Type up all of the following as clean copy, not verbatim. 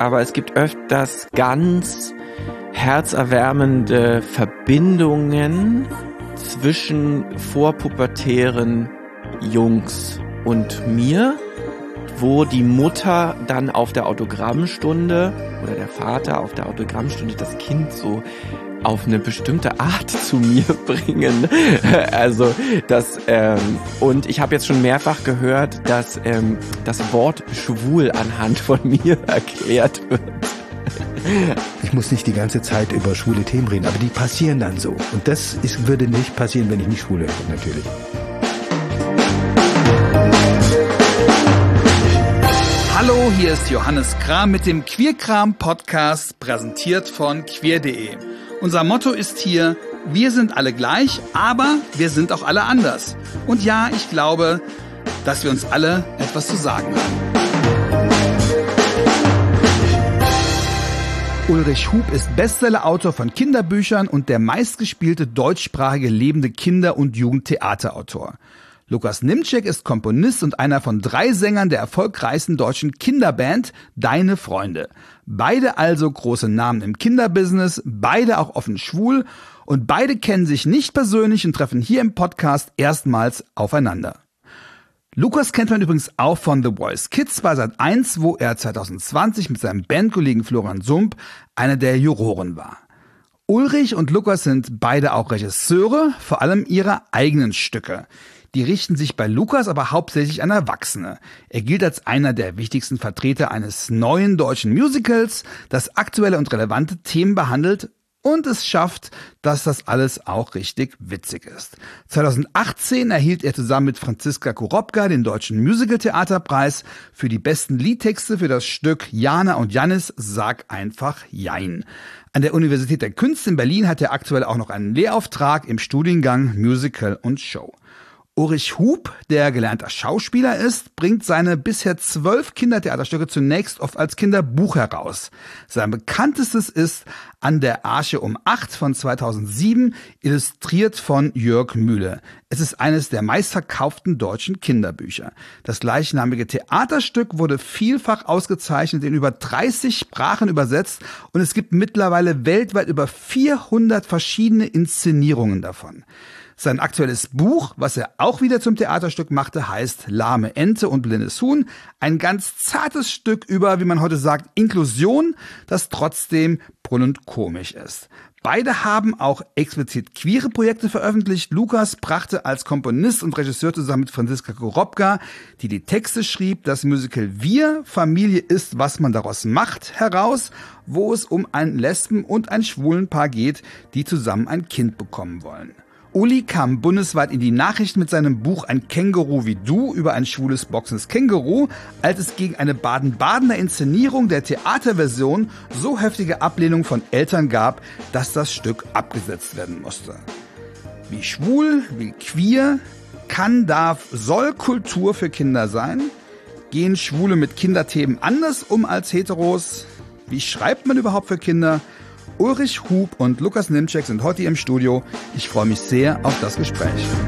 aber es gibt öfters ganz herzerwärmende Verbindungen zwischen vorpubertären Jungs und mir, wo die Mutter dann auf der Autogrammstunde oder der Vater auf der Autogrammstunde das Kind so auf eine bestimmte Art zu mir bringen. Also das und ich habe jetzt schon mehrfach gehört, dass das Wort schwul anhand von mir erklärt wird. Ich muss nicht die ganze Zeit über schwule Themen reden, aber die passieren dann so. Und das würde nicht passieren, wenn ich nicht schwul wäre, natürlich. Hallo, hier ist Johannes Kram mit dem Queerkram-Podcast, präsentiert von queer.de. Unser Motto ist hier: Wir sind alle gleich, aber wir sind auch alle anders. Und ja, ich glaube, dass wir uns alle etwas zu sagen haben. Ulrich Huub ist Bestsellerautor von Kinderbüchern und der meistgespielte deutschsprachige lebende Kinder- und Jugendtheaterautor. Lukas Nimtschek ist Komponist und einer von 3 Sängern der erfolgreichsten deutschen Kinderband Deine Freunde. Beide also große Namen im Kinderbusiness, beide auch offen schwul und beide kennen sich nicht persönlich und treffen hier im Podcast erstmals aufeinander. Lukas kennt man übrigens auch von The Voice Kids bei Sat.1, wo er 2020 mit seinem Bandkollegen Florian Sump einer der Juroren war. Ulrich und Lukas sind beide auch Regisseure, vor allem ihrer eigenen Stücke. Die richten sich bei Lukas aber hauptsächlich an Erwachsene. Er gilt als einer der wichtigsten Vertreter eines neuen deutschen Musicals, das aktuelle und relevante Themen behandelt und es schafft, dass das alles auch richtig witzig ist. 2018 erhielt er zusammen mit Franziska Kurobka den Deutschen Musical-Theaterpreis für die besten Liedtexte für das Stück Jana und Jannis Sag einfach Jein. An der Universität der Künste in Berlin hat er aktuell auch noch einen Lehrauftrag im Studiengang Musical und Show. Ulrich Huub, der gelernter Schauspieler ist, bringt seine bisher 12 Kindertheaterstücke zunächst oft als Kinderbuch heraus. Sein bekanntestes ist An der Arche um 8 von 2007, illustriert von Jörg Mühle. Es ist eines der meistverkauften deutschen Kinderbücher. Das gleichnamige Theaterstück wurde vielfach ausgezeichnet, in über 30 Sprachen übersetzt und es gibt mittlerweile weltweit über 400 verschiedene Inszenierungen davon. Sein aktuelles Buch, was er auch wieder zum Theaterstück machte, heißt Lahme Ente und blindes Huhn. Ein ganz zartes Stück über, wie man heute sagt, Inklusion, das trotzdem brüllend komisch ist. Beide haben auch explizit queere Projekte veröffentlicht. Lukas brachte als Komponist und Regisseur zusammen mit Franziska Kurobka, die die Texte schrieb, das Musical Wir, Familie ist, was man daraus macht, heraus, wo es um ein Lesben- und ein Schwulenpaar geht, die zusammen ein Kind bekommen wollen. Uli kam bundesweit in die Nachrichten mit seinem Buch Ein Känguru wie du über ein schwules boxendes Känguru, als es gegen eine Baden-Badener Inszenierung der Theaterversion so heftige Ablehnung von Eltern gab, dass das Stück abgesetzt werden musste. Wie schwul, wie queer, kann, darf, soll Kultur für Kinder sein? Gehen Schwule mit Kinderthemen anders um als Heteros? Wie schreibt man überhaupt für Kinder? Ulrich Huub und Lukas Nimtschek sind heute hier im Studio. Ich freue mich sehr auf das Gespräch.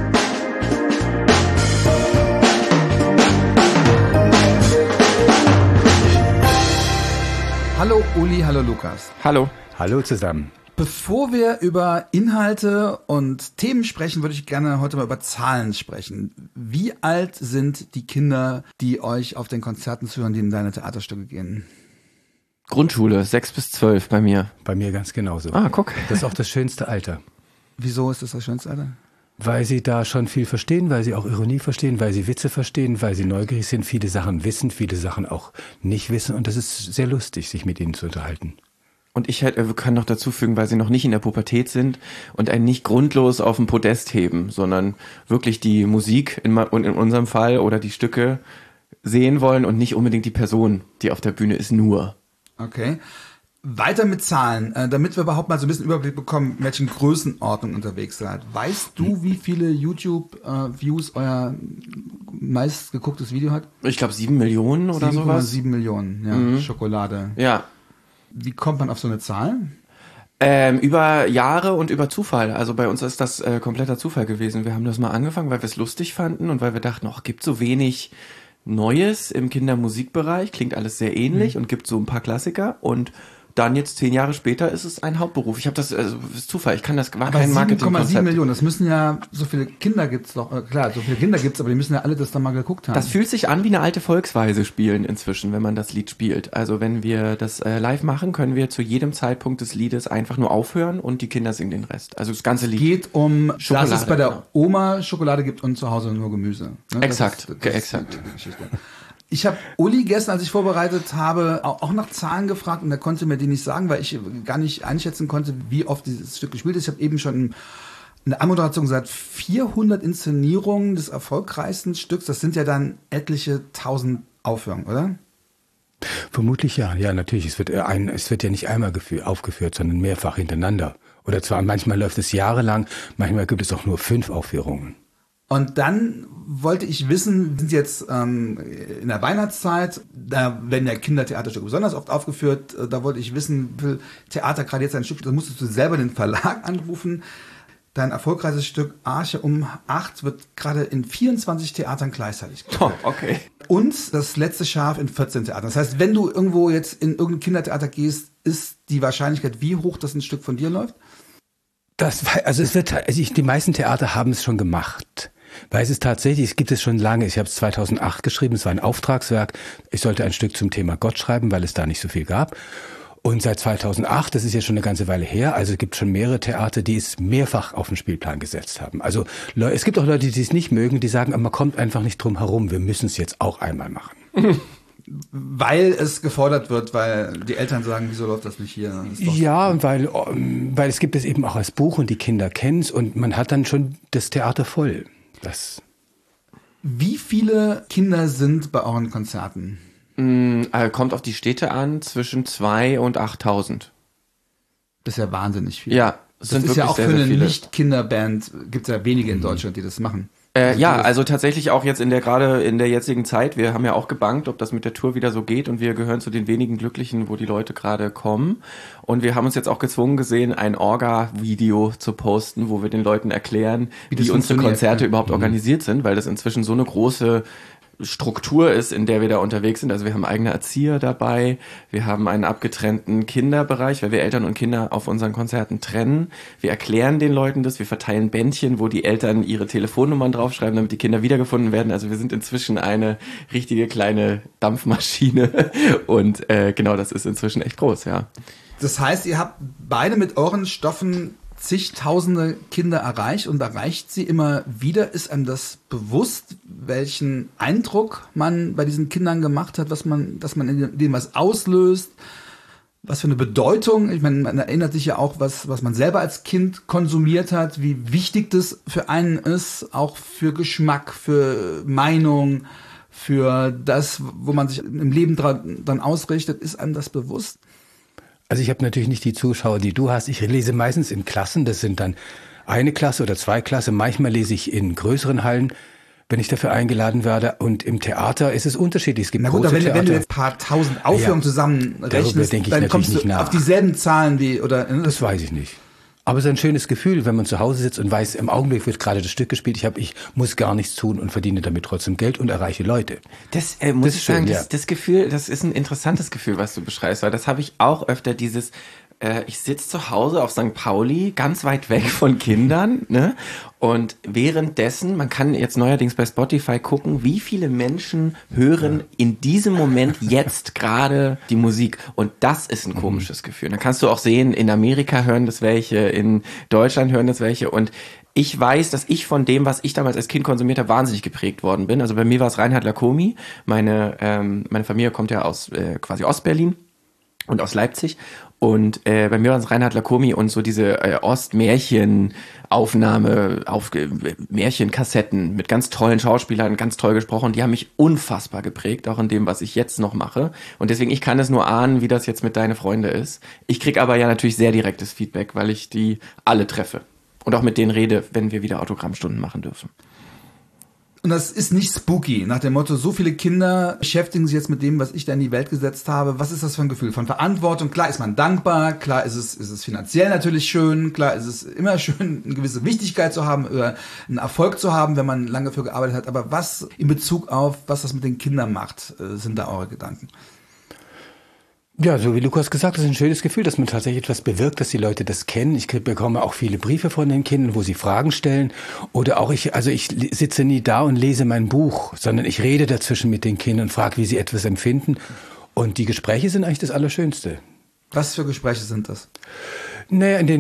Hallo Uli, hallo Lukas. Hallo. Hallo zusammen. Bevor wir über Inhalte und Themen sprechen, würde ich gerne heute mal über Zahlen sprechen. Wie alt sind die Kinder, die euch auf den Konzerten zuhören, die in deine Theaterstücke gehen? Grundschule, 6 bis 12 bei mir. Bei mir ganz genauso. Ah, guck. Das ist auch das schönste Alter. Wieso ist das schönste Alter? Weil sie da schon viel verstehen, weil sie auch Ironie verstehen, weil sie Witze verstehen, weil sie neugierig sind, viele Sachen wissen, viele Sachen auch nicht wissen. Und das ist sehr lustig, sich mit ihnen zu unterhalten. Und ich kann noch dazu fügen, weil sie noch nicht in der Pubertät sind und einen nicht grundlos auf den Podest heben, sondern wirklich die Musik in unserem Fall oder die Stücke sehen wollen und nicht unbedingt die Person, die auf der Bühne ist, nur. Okay. Weiter mit Zahlen, damit wir überhaupt mal so ein bisschen Überblick bekommen, in welchen Größenordnungen unterwegs seid. Weißt du, wie viele YouTube-Views euer meistgegucktes Video hat? Ich glaube 7 Millionen oder sowas. 7,7 Millionen, ja, Schokolade. Ja. Wie kommt man auf so eine Zahl? Über Jahre und über Zufall. Also bei uns ist das kompletter Zufall gewesen. Wir haben das mal angefangen, weil wir es lustig fanden und weil wir dachten, gibt so wenig Neues im Kindermusikbereich, klingt alles sehr ähnlich und gibt so ein paar Klassiker und dann jetzt 10 Jahre später ist es ein Hauptberuf. Ich habe das, das ist Zufall, war kein Marketingkonzept. 7,7 Millionen, das müssen ja, so viele Kinder gibt's doch, klar, so viele Kinder gibt's, aber die müssen ja alle das dann mal geguckt haben. Das fühlt sich an wie eine alte Volksweise spielen inzwischen, wenn man das Lied spielt. Also wenn wir das live machen, können wir zu jedem Zeitpunkt des Liedes einfach nur aufhören und die Kinder singen den Rest. Also das ganze Lied. Es geht um, Schokolade, dass es bei der Oma Schokolade gibt und zu Hause nur Gemüse. Ne? Exakt, das exakt. Ist die Geschichte. Ich habe Uli gestern, als ich vorbereitet habe, auch nach Zahlen gefragt und er konnte mir die nicht sagen, weil ich gar nicht einschätzen konnte, wie oft dieses Stück gespielt ist. Ich habe eben schon in der Anmoderation gesagt, 400 Inszenierungen des erfolgreichsten Stücks, das sind ja dann etliche 1000 Aufführungen, oder? Vermutlich ja, natürlich. Es wird ja nicht einmal aufgeführt, sondern mehrfach hintereinander. Oder zwar manchmal läuft es jahrelang, manchmal gibt es auch nur 5 Aufführungen. Und dann wollte ich wissen, wir sind jetzt in der Weihnachtszeit, da werden ja Kindertheaterstücke besonders oft aufgeführt, da wollte ich wissen, wie viel Theater gerade jetzt ein Stück, da musstest du selber den Verlag anrufen. Dein erfolgreiches Stück Arche um 8 wird gerade in 24 Theatern gleichzeitig gespielt. Oh, okay. Und das letzte Schaf in 14 Theatern. Das heißt, wenn du irgendwo jetzt in irgendein Kindertheater gehst, ist die Wahrscheinlichkeit wie hoch, dass ein Stück von dir läuft? Die meisten Theater haben es schon gemacht. Weil es gibt es schon lange. Ich habe es 2008 geschrieben, es war ein Auftragswerk. Ich sollte ein Stück zum Thema Gott schreiben, weil es da nicht so viel gab. Und seit 2008, das ist ja schon eine ganze Weile her, also es gibt schon mehrere Theater, die es mehrfach auf den Spielplan gesetzt haben. Also es gibt auch Leute, die es nicht mögen, die sagen, man kommt einfach nicht drum herum, wir müssen es jetzt auch einmal machen. Weil es gefordert wird, weil die Eltern sagen, wieso läuft das nicht hier? Ja, und weil es gibt es eben auch als Buch und die Kinder kennen es und man hat dann schon das Theater voll. Wie viele Kinder sind bei euren Konzerten? Kommt auf die Städte an, zwischen 2.000 und 8.000. Das ist ja wahnsinnig viel. Ja, das ist ja auch für eine Nicht-Kinderband, gibt es ja wenige in Deutschland, die das machen. Also tatsächlich auch jetzt gerade in der jetzigen Zeit, wir haben ja auch gebankt, ob das mit der Tour wieder so geht und wir gehören zu den wenigen Glücklichen, wo die Leute gerade kommen und wir haben uns jetzt auch gezwungen gesehen, ein Orga-Video zu posten, wo wir den Leuten erklären, wie unsere Konzerte überhaupt organisiert sind, weil das inzwischen so eine große Struktur ist, in der wir da unterwegs sind. Also wir haben eigene Erzieher dabei, wir haben einen abgetrennten Kinderbereich, weil wir Eltern und Kinder auf unseren Konzerten trennen. Wir erklären den Leuten das, wir verteilen Bändchen, wo die Eltern ihre Telefonnummern draufschreiben, damit die Kinder wiedergefunden werden. Also wir sind inzwischen eine richtige kleine Dampfmaschine und genau, das ist inzwischen echt groß, ja. Das heißt, ihr habt beide mit euren Stoffen zigtausende Kinder erreicht und erreicht sie immer wieder. Ist einem das bewusst, welchen Eindruck man bei diesen Kindern gemacht hat, dass man in denen was auslöst, was für eine Bedeutung? Ich meine, man erinnert sich ja auch, was man selber als Kind konsumiert hat, wie wichtig das für einen ist, auch für Geschmack, für Meinung, für das, wo man sich im Leben dran ausrichtet. Ist einem das bewusst? Also ich habe natürlich nicht die Zuschauer, die du hast. Ich lese meistens in Klassen, das sind dann eine Klasse oder 2 Klassen. Manchmal lese ich in größeren Hallen, wenn ich dafür eingeladen werde. Und im Theater ist es unterschiedlich. Es gibt große Theater. Wenn du jetzt ein paar tausend Aufführungen zusammenrechnest, dann kommst du auf dieselben Zahlen wie... Das weiß ich nicht. Aber es ist ein schönes Gefühl, wenn man zu Hause sitzt und weiß, im Augenblick wird gerade das Stück gespielt. Ich muss gar nichts tun und verdiene damit trotzdem Geld und erreiche Leute. Das muss ich sagen, das Gefühl, das ist ein interessantes Gefühl, was du beschreibst, weil das habe ich auch öfter, dieses, ich sitze zu Hause auf St. Pauli, ganz weit weg von Kindern, ne? Und währenddessen, man kann jetzt neuerdings bei Spotify gucken, wie viele Menschen hören in diesem Moment jetzt gerade die Musik. Und das ist ein komisches Gefühl. Dann kannst du auch sehen, in Amerika hören das welche, in Deutschland hören das welche. Und ich weiß, dass ich von dem, was ich damals als Kind konsumiert habe, wahnsinnig geprägt worden bin. Also bei mir war es Reinhard Lacomi. Meine Familie kommt ja aus quasi Ostberlin und aus Leipzig. Und bei mir war es Reinhard Lacomi und so diese Ostmärchenaufnahme auf Märchenkassetten mit ganz tollen Schauspielern, ganz toll gesprochen. Die haben mich unfassbar geprägt, auch in dem, was ich jetzt noch mache. Und deswegen, ich kann es nur ahnen, wie das jetzt mit Deine Freunde ist. Ich krieg aber ja natürlich sehr direktes Feedback, weil ich die alle treffe. Und auch mit denen rede, wenn wir wieder Autogrammstunden machen dürfen. Und das ist nicht spooky, nach dem Motto, so viele Kinder beschäftigen sich jetzt mit dem, was ich da in die Welt gesetzt habe. Was ist das für ein Gefühl von Verantwortung? Klar ist man dankbar, klar ist es finanziell natürlich schön, klar ist es immer schön, eine gewisse Wichtigkeit zu haben oder einen Erfolg zu haben, wenn man lange dafür gearbeitet hat. Aber was in Bezug auf, was das mit den Kindern macht, sind da eure Gedanken? Ja, so wie Lukas gesagt hat, ist ein schönes Gefühl, dass man tatsächlich etwas bewirkt, dass die Leute das kennen. Ich bekomme auch viele Briefe von den Kindern, wo sie Fragen stellen. Oder auch ich sitze nie da und lese mein Buch, sondern ich rede dazwischen mit den Kindern und frage, wie sie etwas empfinden. Und die Gespräche sind eigentlich das Allerschönste. Was für Gespräche sind das? Naja, in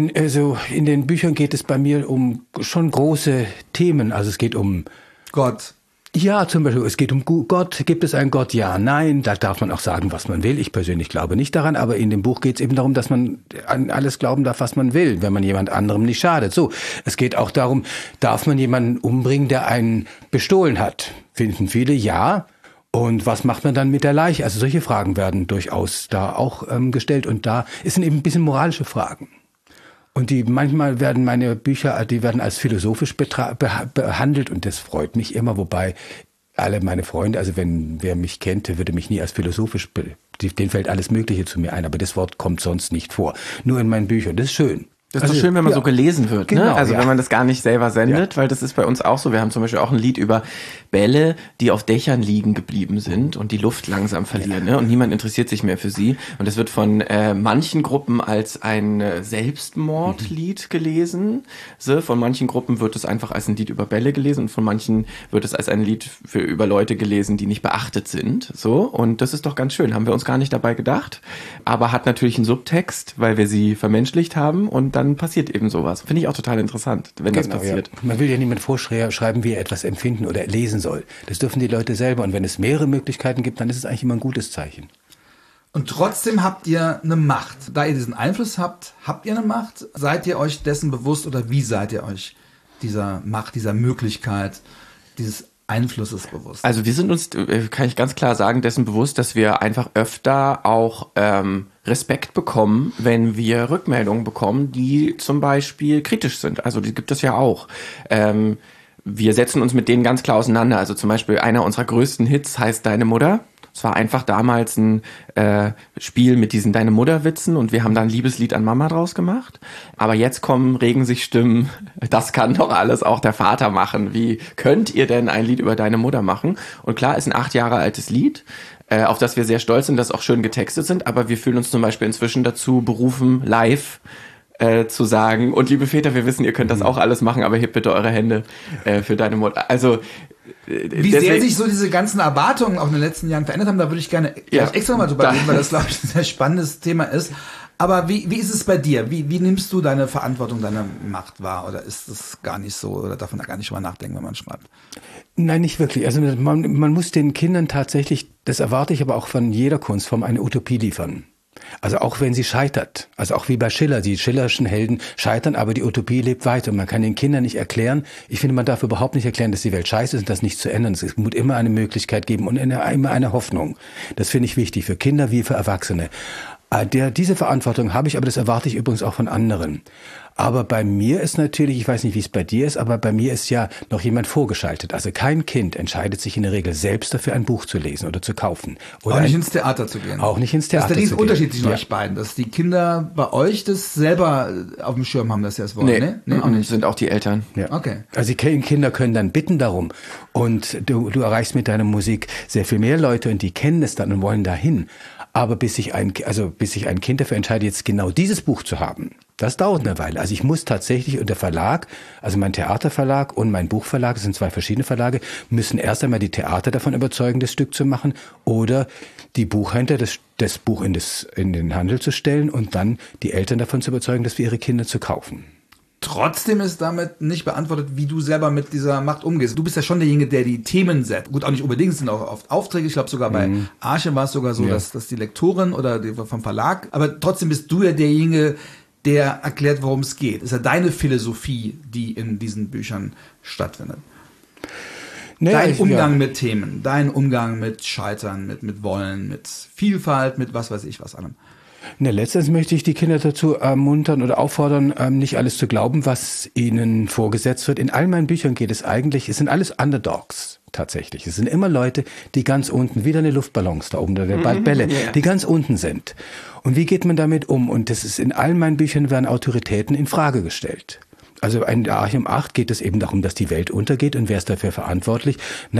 den Büchern geht es bei mir um schon große Themen. Also es geht um Gott. Ja, zum Beispiel, es geht um Gott. Gibt es einen Gott? Ja, nein. Da darf man auch sagen, was man will. Ich persönlich glaube nicht daran, aber in dem Buch geht es eben darum, dass man an alles glauben darf, was man will, wenn man jemand anderem nicht schadet. So, es geht auch darum, darf man jemanden umbringen, der einen bestohlen hat? Finden viele, ja. Und was macht man dann mit der Leiche? Also solche Fragen werden durchaus da auch gestellt. Und da sind eben ein bisschen moralische Fragen. Und manchmal werden meine Bücher, die werden als philosophisch behandelt und das freut mich immer, wobei alle meine Freunde, also wer mich kennt, würde mich nie als philosophisch, denen fällt alles Mögliche zu mir ein, aber das Wort kommt sonst nicht vor. Nur in meinen Büchern, das ist schön. Das ist doch schön, wenn man so gelesen wird, genau, ne? Also wenn man das gar nicht selber sendet, weil das ist bei uns auch so. Wir haben zum Beispiel auch ein Lied über Bälle, die auf Dächern liegen geblieben sind und die Luft langsam verlieren, ne? Und niemand interessiert sich mehr für sie. Und das wird von manchen Gruppen als ein Selbstmordlied gelesen. So, von manchen Gruppen wird es einfach als ein Lied über Bälle gelesen und von manchen wird es als ein Lied über Leute gelesen, die nicht beachtet sind. So, und das ist doch ganz schön. Haben wir uns gar nicht dabei gedacht. Aber hat natürlich einen Subtext, weil wir sie vermenschlicht haben und dann passiert eben sowas. Finde ich auch total interessant, wenn das passiert. Ja. Man will ja niemand vorschreiben, wie er etwas empfinden oder lesen soll. Das dürfen die Leute selber. Und wenn es mehrere Möglichkeiten gibt, dann ist es eigentlich immer ein gutes Zeichen. Und trotzdem habt ihr eine Macht. Da ihr diesen Einfluss habt ihr eine Macht? Seid ihr euch dessen bewusst oder wie seid ihr euch dieser Macht, dieser Möglichkeit, dieses Einflusses bewusst? Also wir sind uns, kann ich ganz klar sagen, dessen bewusst, dass wir einfach öfter auch Respekt bekommen, wenn wir Rückmeldungen bekommen, die zum Beispiel kritisch sind. Also die gibt es ja auch. Wir setzen uns mit denen ganz klar auseinander. Also zum Beispiel einer unserer größten Hits heißt Deine Mutter. Es war einfach damals ein Spiel mit diesen Deine Mutter-Witzen und wir haben da ein Liebeslied an Mama draus gemacht. Aber jetzt regen sich Stimmen, das kann doch alles auch der Vater machen. Wie könnt ihr denn ein Lied über deine Mutter machen? Und klar, ist ein 8 Jahre altes Lied, auf das wir sehr stolz sind, das auch schön getextet sind. Aber wir fühlen uns zum Beispiel inzwischen dazu berufen, live zu sagen, und liebe Väter, wir wissen, ihr könnt das auch alles machen, aber hebt bitte eure Hände für deine Mutter. Also wie sehr sich so diese ganzen Erwartungen auch in den letzten Jahren verändert haben, da würde ich gerne gleich extra mal drüber reden, weil das, glaube ich, ein sehr spannendes Thema ist. Aber wie ist es bei dir? Wie nimmst du deine Verantwortung, deine Macht wahr? Oder ist es gar nicht so? Oder darf man da gar nicht drüber nachdenken, wenn man schreibt? Nein, nicht wirklich. Also man muss den Kindern tatsächlich, das erwarte ich aber auch von jeder Kunstform, eine Utopie liefern. Also auch wenn sie scheitert, also auch wie bei Schiller, die schillerschen Helden scheitern, aber die Utopie lebt weiter und man kann den Kindern nicht erklären, ich finde, man darf überhaupt nicht erklären, dass die Welt scheiße ist und das nicht zu ändern. Es muss immer eine Möglichkeit geben und immer eine Hoffnung. Das finde ich wichtig, für Kinder wie für Erwachsene. Diese Verantwortung habe ich, aber das erwarte ich übrigens auch von anderen. Aber bei mir ist natürlich, ich weiß nicht, wie es bei dir ist, aber bei mir ist ja noch jemand vorgeschaltet. Also kein Kind entscheidet sich in der Regel selbst dafür, ein Buch zu lesen oder zu kaufen. Oder auch nicht ins Theater zu gehen. Auch nicht ins Theater zu gehen. Das ist der Riesenunterschied zwischen euch beiden, dass die Kinder bei euch das selber auf dem Schirm haben, dass sie das wollen. Nee, auch nicht. Sind auch die Eltern. Ja. Okay. Also die Kinder können dann bitten darum und du erreichst mit deiner Musik sehr viel mehr Leute und die kennen es dann und wollen dahin. Aber bis sich ein Kind dafür entscheidet, jetzt genau dieses Buch zu haben, das dauert eine Weile. Also ich muss tatsächlich, und der Verlag, also mein Theaterverlag und mein Buchverlag, das sind 2 verschiedene Verlage, müssen erst einmal die Theater davon überzeugen, das Stück zu machen oder die Buchhändler, das Buch in den Handel zu stellen und dann die Eltern davon zu überzeugen, das für ihre Kinder zu kaufen. Trotzdem ist damit nicht beantwortet, wie du selber mit dieser Macht umgehst. Du bist ja schon derjenige, der die Themen setzt. Gut, auch nicht unbedingt, es sind auch oft Aufträge. Ich glaube sogar bei Arche war es sogar so, dass die Lektorin oder die vom Verlag, aber trotzdem bist du ja derjenige, der erklärt, worum es geht. Das ist ja deine Philosophie, die in diesen Büchern stattfindet. Dein Umgang mit Themen, dein Umgang mit Scheitern, mit Wollen, mit Vielfalt, mit was weiß ich was allem. Letztens möchte ich die Kinder dazu ermuntern oder auffordern, nicht alles zu glauben, was ihnen vorgesetzt wird. In all meinen Büchern geht es sind alles Underdogs tatsächlich. Es sind immer Leute, die ganz unten, wieder eine Luftballons da oben, der Bälle, die ganz unten sind. Und wie geht man damit um? Und das ist in all meinen Büchern werden Autoritäten in Frage gestellt. Also in Archium 8 geht es eben darum, dass die Welt untergeht und wer ist dafür verantwortlich?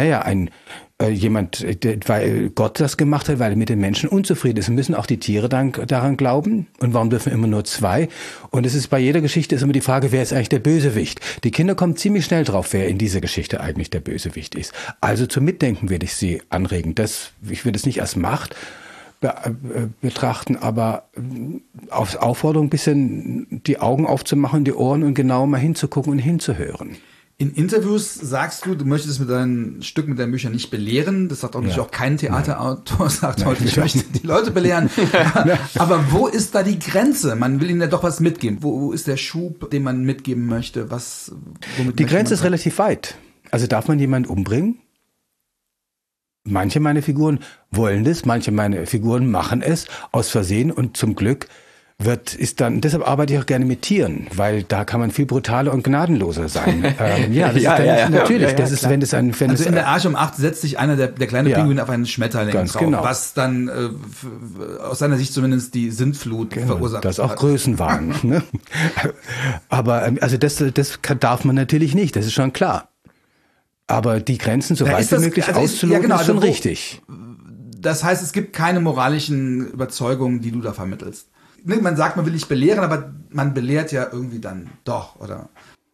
Jemand, weil Gott das gemacht hat, weil er mit den Menschen unzufrieden ist. Müssen auch die Tiere daran glauben? Und warum dürfen immer nur 2? Und es ist bei jeder Geschichte ist immer die Frage, wer ist eigentlich der Bösewicht? Die Kinder kommen ziemlich schnell drauf, wer in dieser Geschichte eigentlich der Bösewicht ist. Also zum Mitdenken würde ich sie anregen. Ich würde es nicht als Macht betrachten, aber auf Aufforderung ein bisschen die Augen aufzumachen, die Ohren und genau mal hinzugucken und hinzuhören. In Interviews sagst du möchtest mit deinen Stücken, mit deinen Büchern nicht belehren. Das sagt auch kein Theaterautor, sagt heute, ich möchte die Leute belehren. Aber wo ist da die Grenze? Man will ihnen ja doch was mitgeben. Wo ist der Schub, den man mitgeben möchte? Die Grenze ist relativ weit. Also darf man jemanden umbringen? Manche meiner Figuren wollen das, manche meiner Figuren machen es aus Versehen und zum Glück deshalb arbeite ich auch gerne mit Tieren, weil da kann man viel brutaler und gnadenloser sein. Natürlich. Also in der Archium 8 setzt sich einer der kleine Pinguin auf einen Schmetterling drauf, genau. Was dann aus seiner Sicht zumindest die Sintflut verursacht. Das auch Größenwahn. Ne? Aber also das darf man natürlich nicht, das ist schon klar. Aber die Grenzen so weit wie möglich auszuloten, ist schon richtig. Das heißt, es gibt keine moralischen Überzeugungen, die du da vermittelst. Man sagt, man will nicht belehren, aber man belehrt ja irgendwie dann doch, oder?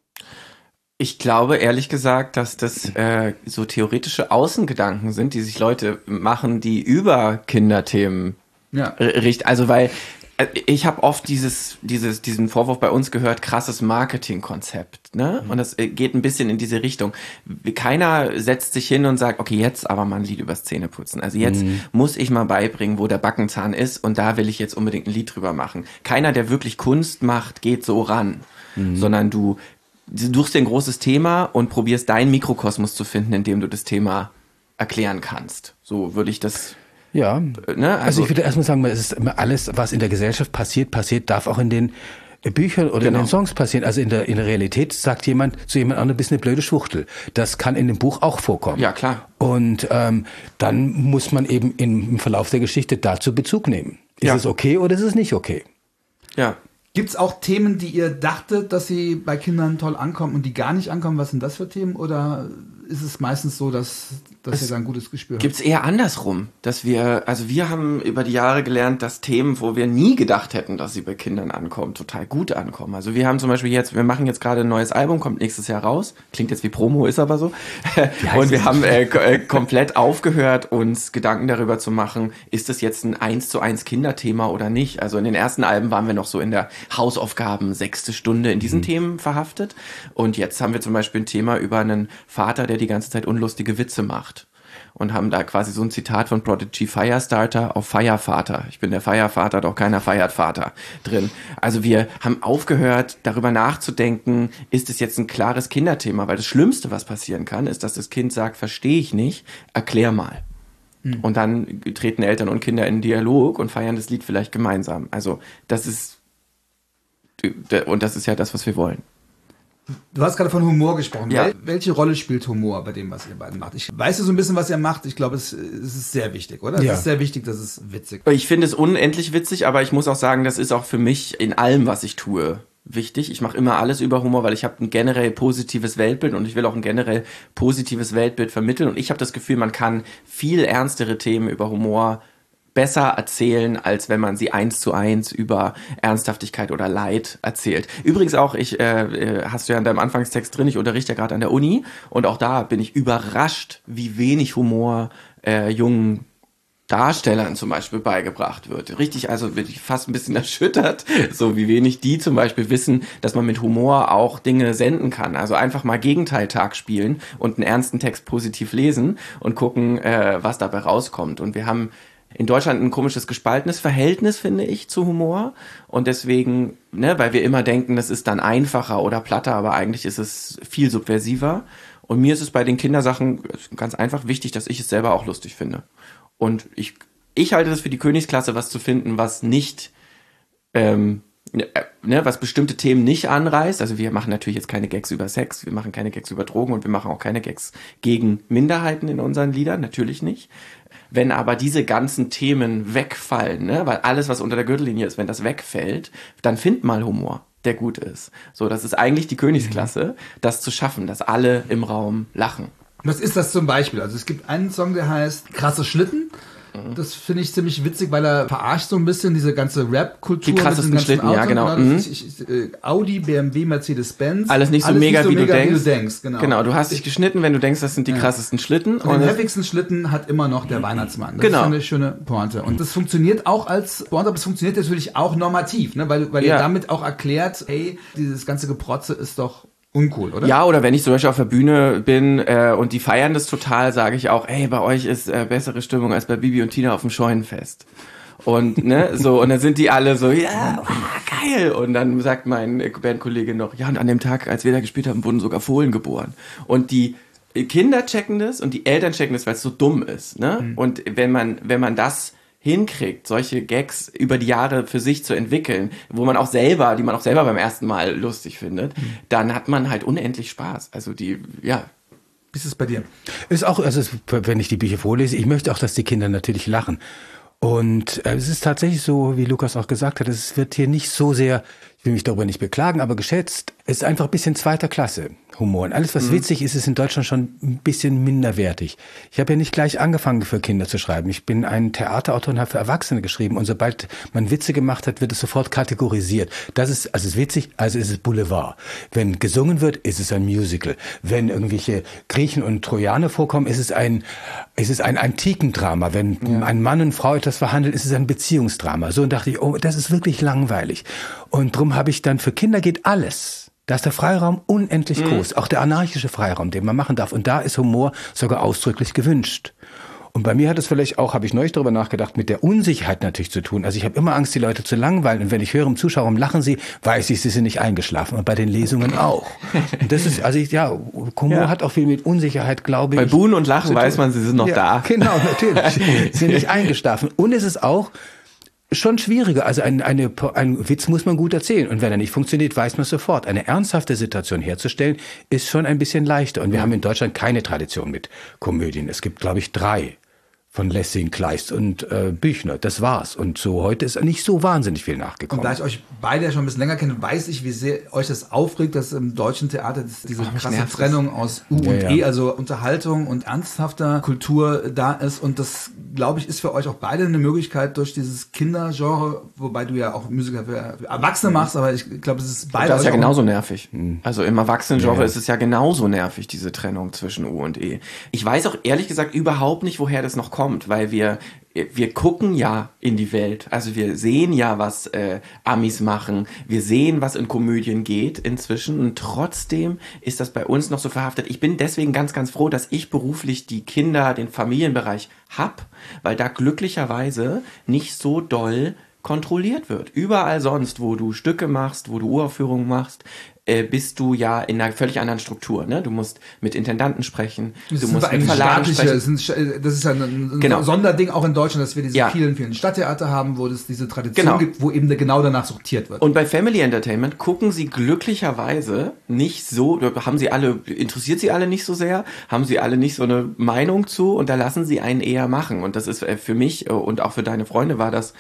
Ich glaube ehrlich gesagt, dass das so theoretische Außengedanken sind, die sich Leute machen, die über Kinderthemen richten. Also weil ich habe oft diesen Vorwurf bei uns gehört, krasses Marketingkonzept, ne? Und das geht ein bisschen in diese Richtung. Keiner setzt sich hin und sagt, okay, jetzt aber mal ein Lied übers Zähneputzen. Also jetzt muss ich mal beibringen, wo der Backenzahn ist und da will ich jetzt unbedingt ein Lied drüber machen. Keiner, der wirklich Kunst macht, geht so ran, sondern du suchst dir ein großes Thema und probierst deinen Mikrokosmos zu finden, in dem du das Thema erklären kannst. So würde ich das... Ja, ne? Also ich würde erstmal sagen, es ist immer alles, was in der Gesellschaft passiert, darf auch in den Büchern oder in den Songs passieren. Also in der Realität sagt jemand zu jemand anderem, du bist eine blöde Schwuchtel. Das kann in dem Buch auch vorkommen. Ja, klar. Und dann muss man eben im Verlauf der Geschichte dazu Bezug nehmen. Ist es okay oder ist es nicht okay? Ja. Gibt's auch Themen, die ihr dachtet, dass sie bei Kindern toll ankommen und die gar nicht ankommen? Was sind das für Themen? Oder ist es meistens so, dass ihr da ein gutes Gespür habt? Gibt's eher andersrum, dass wir haben über die Jahre gelernt, dass Themen, wo wir nie gedacht hätten, dass sie bei Kindern ankommen, total gut ankommen. Also wir haben zum Beispiel wir machen jetzt gerade ein neues Album, kommt nächstes Jahr raus. Klingt jetzt wie Promo, ist aber so. Und wir haben komplett aufgehört, uns Gedanken darüber zu machen, ist das jetzt ein 1:1 Kinderthema oder nicht? Also in den ersten Alben waren wir noch so in der Hausaufgaben 6. Stunde in diesen Themen verhaftet. Und jetzt haben wir zum Beispiel ein Thema über einen Vater, der die ganze Zeit unlustige Witze macht. Und haben da quasi so ein Zitat von Prodigy Firestarter auf Feiervater. Ich bin der Feiervater, doch keiner feiert Vater drin. Also wir haben aufgehört, darüber nachzudenken, ist es jetzt ein klares Kinderthema? Weil das Schlimmste, was passieren kann, ist, dass das Kind sagt, verstehe ich nicht, erklär mal. Und dann treten Eltern und Kinder in Dialog und feiern das Lied vielleicht gemeinsam. Also das ist ja das, was wir wollen. Du hast gerade von Humor gesprochen. Ja. Welche Rolle spielt Humor bei dem, was ihr beiden macht? Ich weiß ja so ein bisschen, was ihr macht. Ich glaube, es ist sehr wichtig, oder? Ja. Es ist sehr wichtig, dass es witzig. Ich finde es unendlich witzig, aber ich muss auch sagen, das ist auch für mich in allem, was ich tue, wichtig. Ich mache immer alles über Humor, weil ich habe ein generell positives Weltbild und ich will auch ein generell positives Weltbild vermitteln. Und ich habe das Gefühl, man kann viel ernstere Themen über Humor besser erzählen, als wenn man sie 1:1 über Ernsthaftigkeit oder Leid erzählt. Übrigens auch, hast du ja in deinem Anfangstext drin, ich unterrichte ja gerade an der Uni und auch da bin ich überrascht, wie wenig Humor jungen Darstellern zum Beispiel beigebracht wird. Richtig, also bin ich fast ein bisschen erschüttert, so wie wenig die zum Beispiel wissen, dass man mit Humor auch Dinge senden kann. Also einfach mal Gegenteiltag spielen und einen ernsten Text positiv lesen und gucken, was dabei rauskommt. Und wir haben in Deutschland ein komisches gespaltenes Verhältnis, finde ich, zu Humor. Und deswegen, weil wir immer denken, das ist dann einfacher oder platter, aber eigentlich ist es viel subversiver. Und mir ist es bei den Kindersachen ganz einfach wichtig, dass ich es selber auch lustig finde. Und ich halte das für die Königsklasse, was zu finden, was nicht was bestimmte Themen nicht anreißt. Also wir machen natürlich jetzt keine Gags über Sex, wir machen keine Gags über Drogen und wir machen auch keine Gags gegen Minderheiten in unseren Liedern, natürlich nicht. Wenn aber diese ganzen Themen wegfallen, ne, weil alles, was unter der Gürtellinie ist, wenn das wegfällt, dann find mal Humor, der gut ist. So, das ist eigentlich die Königsklasse, das zu schaffen, dass alle im Raum lachen. Was ist das zum Beispiel? Also es gibt einen Song, der heißt Krasse Schlitten. Das finde ich ziemlich witzig, weil er verarscht so ein bisschen diese ganze Rap-Kultur. Die krassesten Schlitten, Autos, ja, genau. Audi, BMW, Mercedes-Benz. Alles nicht so mega, wie du denkst. Genau, du hast dich geschnitten, wenn du denkst, das sind die krassesten Schlitten. Und den heftigsten Schlitten hat immer noch der Weihnachtsmann. Das ist eine schöne Pointe. Und das funktioniert auch als Pointe, aber es funktioniert natürlich auch normativ, ne? Weil ihr damit auch erklärt, hey, dieses ganze Geprotze ist doch uncool, oder? Ja, oder wenn ich zum Beispiel auf der Bühne bin und die feiern das total, sage ich auch, ey, bei euch ist bessere Stimmung als bei Bibi und Tina auf dem Scheunenfest. Und und dann sind die alle so, ja, geil. Und dann sagt mein Bandkollege noch, ja, und an dem Tag, als wir da gespielt haben, wurden sogar Fohlen geboren. Und die Kinder checken das und die Eltern checken das, weil es so dumm ist, ne? Und wenn man das hinkriegt, solche Gags über die Jahre für sich zu entwickeln, die man auch selber beim ersten Mal lustig findet, dann hat man halt unendlich Spaß. Also Wie ist es bei dir? Ist auch, also wenn ich die Bücher vorlese, ich möchte auch, dass die Kinder natürlich lachen. Und es ist tatsächlich so, wie Lukas auch gesagt hat, es wird hier nicht so sehr, ich will mich darüber nicht beklagen, aber geschätzt. Es ist einfach ein bisschen zweiter Klasse Humor. Und alles, was witzig ist, ist in Deutschland schon ein bisschen minderwertig. Ich habe ja nicht gleich angefangen, für Kinder zu schreiben. Ich bin ein Theaterautor und habe für Erwachsene geschrieben. Und sobald man Witze gemacht hat, wird es sofort kategorisiert. Das ist, also es ist witzig, also ist es Boulevard. Wenn gesungen wird, ist es ein Musical. Wenn irgendwelche Griechen und Trojaner vorkommen, ist es ein Antikendrama. Wenn ein Mann und Frau etwas verhandeln, ist es ein Beziehungsdrama. So, und dachte ich, oh, das ist wirklich langweilig. Und drum habe ich dann, für Kinder geht alles. Da ist der Freiraum unendlich groß. Auch der anarchische Freiraum, den man machen darf. Und da ist Humor sogar ausdrücklich gewünscht. Und bei mir hat es vielleicht auch, habe ich neulich darüber nachgedacht, mit der Unsicherheit natürlich zu tun. Also ich habe immer Angst, die Leute zu langweilen. Und wenn ich höre im Zuschauerraum lachen sie, weiß ich, sie sind nicht eingeschlafen. Und bei den Lesungen auch. Und das ist, Humor hat auch viel mit Unsicherheit, glaube ich. Bei Buhen und Lachen weiß man, sie sind noch da. Genau, natürlich. Sie sind nicht eingeschlafen. Und es ist auch schon schwieriger. Also ein Witz muss man gut erzählen. Und wenn er nicht funktioniert, weiß man sofort. Eine ernsthafte Situation herzustellen, ist schon ein bisschen leichter. Und wir haben in Deutschland keine Tradition mit Komödien. Es gibt, glaube ich, 3. Von Lessing, Kleist und Büchner. Das war's. Und so heute ist nicht so wahnsinnig viel nachgekommen. Und da ich euch beide ja schon ein bisschen länger kenne, weiß ich, wie sehr euch das aufregt, dass im deutschen Theater diese krasse Trennung aus U und E, also Unterhaltung und ernsthafter Kultur da ist. Und das, glaube ich, ist für euch auch beide eine Möglichkeit durch dieses Kindergenre, wobei du ja auch Musiker für Erwachsene machst, aber ich glaube, es ist beide. Das ist ja genauso nervig. Also im Erwachsenengenre ist es ja genauso nervig, diese Trennung zwischen U und E. Ich weiß auch ehrlich gesagt überhaupt nicht, woher das noch kommt, weil wir gucken ja in die Welt. Also wir sehen ja, was Amis machen. Wir sehen, was in Komödien geht inzwischen. Und trotzdem ist das bei uns noch so verhaftet. Ich bin deswegen ganz, ganz froh, dass ich beruflich die Kinder, den Familienbereich hab, weil da glücklicherweise nicht so doll kontrolliert wird. Überall sonst, wo du Stücke machst, wo du Uraufführungen machst, bist du ja in einer völlig anderen Struktur. Ne? Du musst mit Intendanten sprechen, du musst mit Verlagen sprechen. Das ist ja ein Sonderding auch in Deutschland, dass wir diese vielen, vielen Stadttheater haben, wo es diese Tradition gibt, wo eben genau danach sortiert wird. Und bei Family Entertainment gucken sie glücklicherweise nicht so, interessiert sie alle nicht so sehr, haben sie alle nicht so eine Meinung zu und da lassen sie einen eher machen. Und das ist für mich und auch für deine Freunde das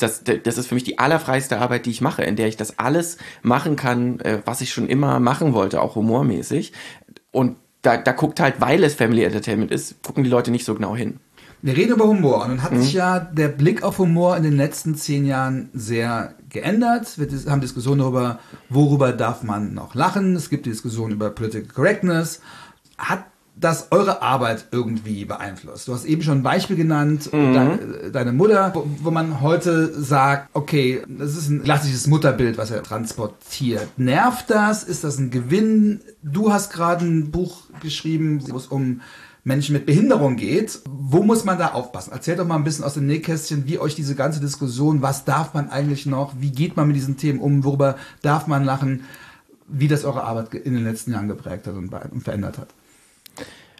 ist für mich die allerfreiste Arbeit, die ich mache, in der ich das alles machen kann, was ich schon immer machen wollte, auch humormäßig. Und da guckt halt, weil es Family Entertainment ist, gucken die Leute nicht so genau hin. Wir reden über Humor und dann hat sich ja der Blick auf Humor in den letzten 10 Jahren sehr geändert. Wir haben Diskussionen darüber, worüber darf man noch lachen. Es gibt die Diskussion über Political Correctness. Hat das eure Arbeit irgendwie beeinflusst? Du hast eben schon ein Beispiel genannt, deine Mutter, wo man heute sagt, okay, das ist ein klassisches Mutterbild, was er transportiert. Nervt das? Ist das ein Gewinn? Du hast gerade ein Buch geschrieben, wo es um Menschen mit Behinderung geht. Wo muss man da aufpassen? Erzählt doch mal ein bisschen aus dem Nähkästchen, wie euch diese ganze Diskussion, was darf man eigentlich noch, wie geht man mit diesen Themen um, worüber darf man lachen, wie das eure Arbeit in den letzten Jahren geprägt hat und verändert hat.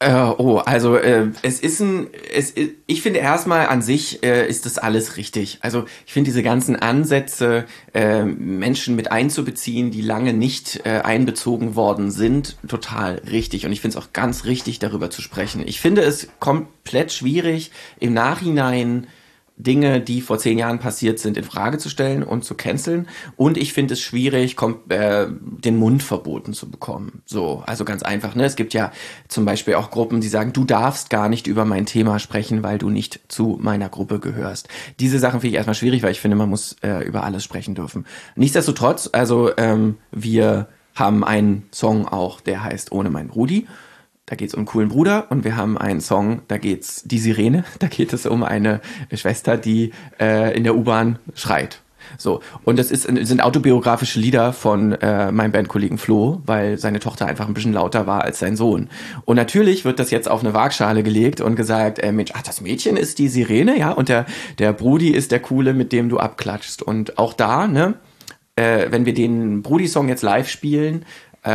Ich finde erstmal an sich ist das alles richtig. Also ich finde diese ganzen Ansätze, Menschen mit einzubeziehen, die lange nicht einbezogen worden sind, total richtig. Und ich finde es auch ganz richtig, darüber zu sprechen. Ich finde es komplett schwierig, im Nachhinein Dinge, die vor 10 Jahren passiert sind, in Frage zu stellen und zu canceln. Und ich finde es schwierig, den Mund verboten zu bekommen. So, also ganz einfach, ne? Es gibt ja zum Beispiel auch Gruppen, die sagen, du darfst gar nicht über mein Thema sprechen, weil du nicht zu meiner Gruppe gehörst. Diese Sachen finde ich erstmal schwierig, weil ich finde, man muss über alles sprechen dürfen. Nichtsdestotrotz, also wir haben einen Song auch, der heißt Ohne meinen Rudi. Da geht's um einen coolen Bruder, und wir haben einen Song, da geht's Die Sirene, da geht es um eine Schwester, die in der U-Bahn schreit. So, und das sind autobiografische Lieder von meinem Bandkollegen Flo, weil seine Tochter einfach ein bisschen lauter war als sein Sohn. Und natürlich wird das jetzt auf eine Waagschale gelegt und gesagt, Mensch, das Mädchen ist die Sirene, ja, und der Brudi ist der Coole, mit dem du abklatschst. Und auch da, ne, wenn wir den Brudi-Song jetzt live spielen,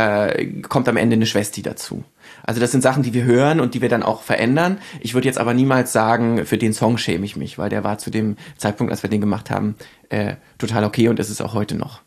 kommt am Ende eine Schwesti dazu. Also das sind Sachen, die wir hören und die wir dann auch verändern. Ich würde jetzt aber niemals sagen, für den Song schäme ich mich, weil der war zu dem Zeitpunkt, als wir den gemacht haben, total okay, und ist es auch heute noch.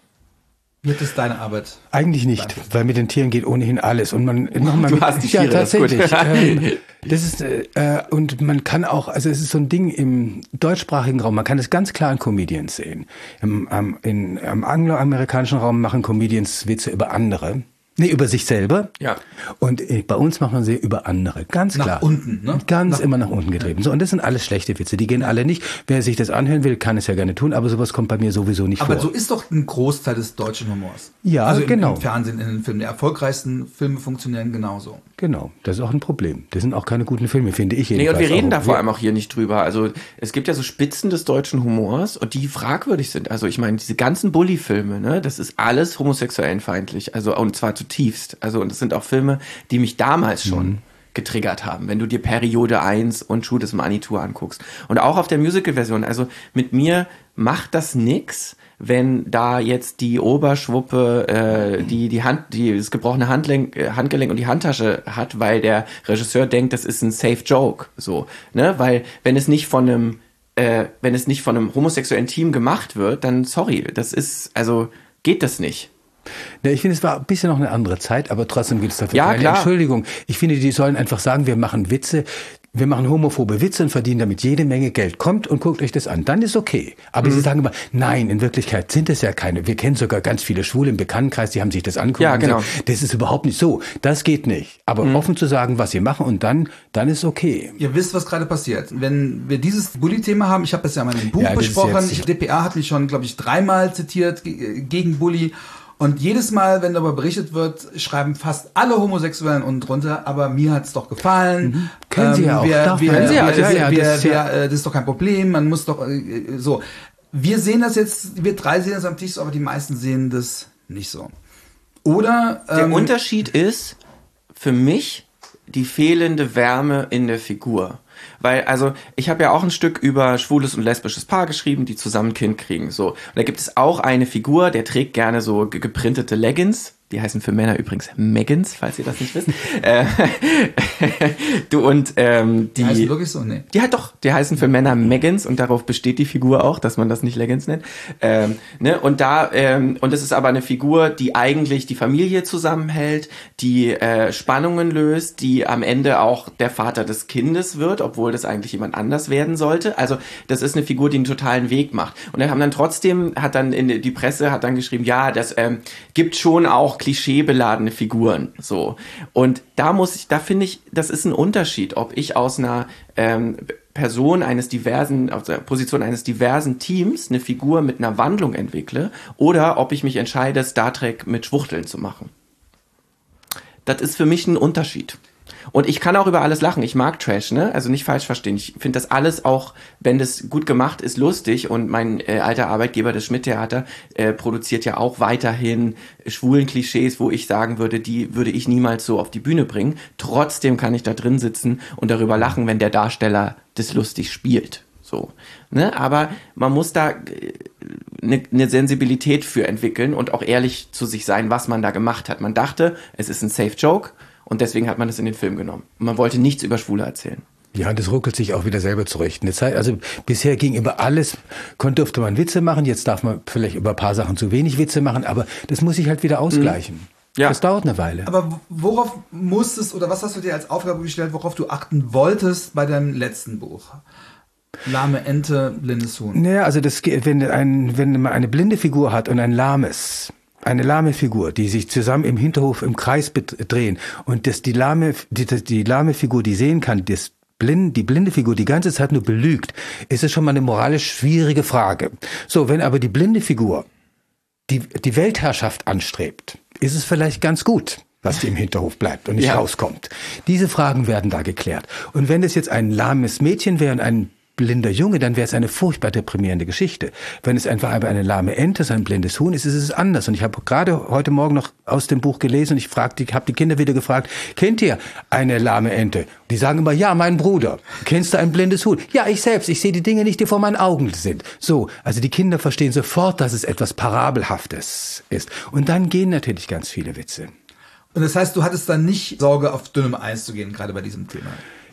Wird es deine Arbeit? Eigentlich nicht, weil mit den Tieren geht ohnehin alles. Und du hast die Tiere, ja, tatsächlich. Das ist, und man kann auch, also es ist so ein Ding im deutschsprachigen Raum, man kann es ganz klar in Comedians sehen. Im angloamerikanischen Raum machen Comedians Witze über andere. Nee, über sich selber. Ja. Und bei uns machen wir sie über andere. Ganz klar. Nach unten, ne? Immer nach unten getrieben. So, und das sind alles schlechte Witze. Die gehen alle nicht. Wer sich das anhören will, kann es ja gerne tun, aber sowas kommt bei mir sowieso nicht vor. Aber so ist doch ein Großteil des deutschen Humors. Ja, also genau. Im Fernsehen, in den Filmen. Die erfolgreichsten Filme funktionieren genauso. Genau. Das ist auch ein Problem. Das sind auch keine guten Filme, finde ich jedenfalls. Nee, und wir reden da vor allem auch hier nicht drüber. Also es gibt ja so Spitzen des deutschen Humors, und die fragwürdig sind. Also ich meine, diese ganzen Bully-Filme, ne, das ist alles homosexuellenfeindlich. Also, und zwar zutiefst. Also, und das sind auch Filme, die mich damals schon getriggert haben, wenn du dir Periode 1 und Schuh des Manitou anguckst. Und auch auf der Musical-Version. Also mit mir macht das nix, wenn da jetzt die Oberschwuppe das gebrochene Handgelenk und die Handtasche hat, weil der Regisseur denkt, das ist ein safe Joke. So, ne? Weil wenn es nicht von einem homosexuellen Team gemacht wird, dann sorry, geht das nicht. Ja, ich finde, es war ein bisschen noch eine andere Zeit, aber trotzdem gibt es dafür ja, keine klar. Entschuldigung. Ich finde, die sollen einfach sagen, wir machen Witze, wir machen homophobe Witze und verdienen damit jede Menge Geld. Kommt und guckt euch das an, dann ist okay. Aber sie sagen immer, nein, in Wirklichkeit sind es ja keine. Wir kennen sogar ganz viele Schwule im Bekanntenkreis, die haben sich das angeguckt. Ja, genau. Und sagen, das ist überhaupt nicht so. Das geht nicht. Aber offen zu sagen, was sie machen, und dann ist okay. Ihr wisst, was gerade passiert. Wenn wir dieses Bully-Thema haben, ich habe das ja mal in einem Buch besprochen, dpa hat mich schon, glaube ich, 3-mal zitiert gegen Bully. Und jedes Mal, wenn darüber berichtet wird, schreiben fast alle Homosexuellen unten drunter, aber mir hat's doch gefallen. Können Sie ja auch. Das ist doch kein Problem, man muss doch so. Wir sehen das jetzt, wir 3 sehen das am Tisch so, aber die meisten sehen das nicht so. Oder der Unterschied ist für mich die fehlende Wärme in der Figur. Weil, also, ich habe ja auch ein Stück über schwules und lesbisches Paar geschrieben, die zusammen ein Kind kriegen, so. Und da gibt es auch eine Figur, der trägt gerne so geprintete Leggings. Die heißen für Männer übrigens Meggins, falls ihr das nicht wisst. Die heißen wirklich so? Nee. Die heißen für Männer Meggins, und darauf besteht die Figur auch, dass man das nicht Leggings nennt. Ne? Und das ist aber eine Figur, die eigentlich die Familie zusammenhält, die Spannungen löst, die am Ende auch der Vater des Kindes wird, obwohl das eigentlich jemand anders werden sollte. Also das ist eine Figur, die einen totalen Weg macht. Und dann die Presse hat dann geschrieben, ja, das gibt schon auch klischeebeladene Figuren, so. Und da finde ich, das ist ein Unterschied, ob ich aus einer aus der Position eines diversen Teams eine Figur mit einer Wandlung entwickle, oder ob ich mich entscheide, Star Trek mit Schwuchteln zu machen. Das ist für mich ein Unterschied. Und ich kann auch über alles lachen. Ich mag Trash, ne? Also nicht falsch verstehen. Ich finde das alles auch, wenn das gut gemacht ist, lustig. Und mein alter Arbeitgeber, das Schmidt-Theater, produziert ja auch weiterhin schwulen Klischees, wo ich sagen würde, die würde ich niemals so auf die Bühne bringen. Trotzdem kann ich da drin sitzen und darüber lachen, wenn der Darsteller das lustig spielt. So, ne? Aber man muss da eine Sensibilität für entwickeln und auch ehrlich zu sich sein, was man da gemacht hat. Man dachte, es ist ein Safe Joke. Und deswegen hat man das in den Film genommen. Und man wollte nichts über Schwule erzählen. Ja, das ruckelt sich auch wieder selber zurecht. Also bisher ging über alles, durfte man Witze machen, jetzt darf man vielleicht über ein paar Sachen zu wenig Witze machen, aber das muss sich halt wieder ausgleichen. Ja. Das dauert eine Weile. Aber worauf musstest oder was hast du dir als Aufgabe gestellt, worauf du achten wolltest bei deinem letzten Buch? Lahme Ente, blindes Huhn. Naja, also wenn man eine blinde Figur hat und eine lahme Figur, die sich zusammen im Hinterhof im Kreis drehen und die lahme Figur, die sehen kann, die blinde Figur die ganze Zeit nur belügt, ist es schon mal eine moralisch schwierige Frage. So, wenn aber die blinde Figur die Weltherrschaft anstrebt, ist es vielleicht ganz gut, was im Hinterhof bleibt und nicht rauskommt. Diese Fragen werden da geklärt. Und wenn es jetzt ein lahmes Mädchen wäre und ein blinder Junge, dann wäre es eine furchtbar deprimierende Geschichte. Wenn es einfach eine lahme Ente ist, ein blindes Huhn ist, ist es anders. Und ich habe gerade heute Morgen noch aus dem Buch gelesen und ich habe die Kinder wieder gefragt, kennt ihr eine lahme Ente? Die sagen immer, ja, mein Bruder. Kennst du ein blindes Huhn? Ja, ich selbst. Ich sehe die Dinge nicht, die vor meinen Augen sind. So, also die Kinder verstehen sofort, dass es etwas Parabelhaftes ist. Und dann gehen natürlich ganz viele Witze. Und das heißt, du hattest dann nicht Sorge, auf dünnem Eis zu gehen, gerade bei diesem Thema?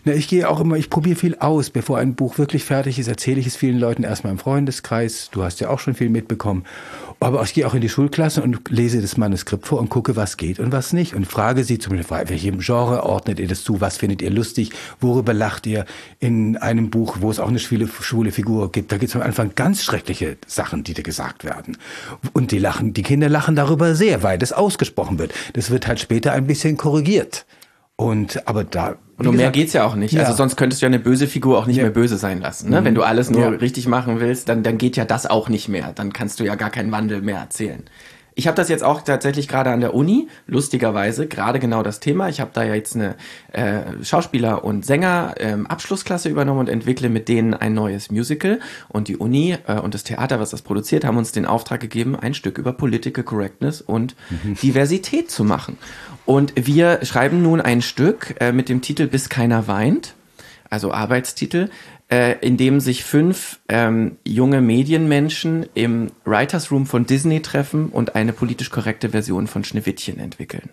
Ich probiere viel aus. Bevor ein Buch wirklich fertig ist, erzähle ich es vielen Leuten erstmal im Freundeskreis. Du hast ja auch schon viel mitbekommen. Aber ich gehe auch in die Schulklasse und lese das Manuskript vor und gucke, was geht und was nicht. Und frage sie zum Beispiel, welchem Genre ordnet ihr das zu? Was findet ihr lustig? Worüber lacht ihr? In einem Buch, wo es auch eine schwule Figur gibt, da gibt es am Anfang ganz schreckliche Sachen, die da gesagt werden. Und die Kinder lachen darüber sehr, weil das ausgesprochen wird. Das wird halt später ein bisschen korrigiert. Und um mehr geht's ja auch nicht. Ja. Also sonst könntest du ja eine böse Figur auch nicht mehr böse sein lassen. Ne? Wenn du alles nur richtig machen willst, dann geht ja das auch nicht mehr. Dann kannst du ja gar keinen Wandel mehr erzählen. Ich habe das jetzt auch tatsächlich gerade an der Uni, lustigerweise, gerade genau das Thema. Ich habe da ja jetzt eine Schauspieler- und Sänger-Abschlussklasse übernommen und entwickle mit denen ein neues Musical. Und die Uni und das Theater, was das produziert, haben uns den Auftrag gegeben, ein Stück über Political Correctness und Diversität zu machen. Und wir schreiben nun ein Stück mit dem Titel Bis keiner weint, also Arbeitstitel, in dem sich 5 junge Medienmenschen im Writers Room von Disney treffen und eine politisch korrekte Version von Schneewittchen entwickeln.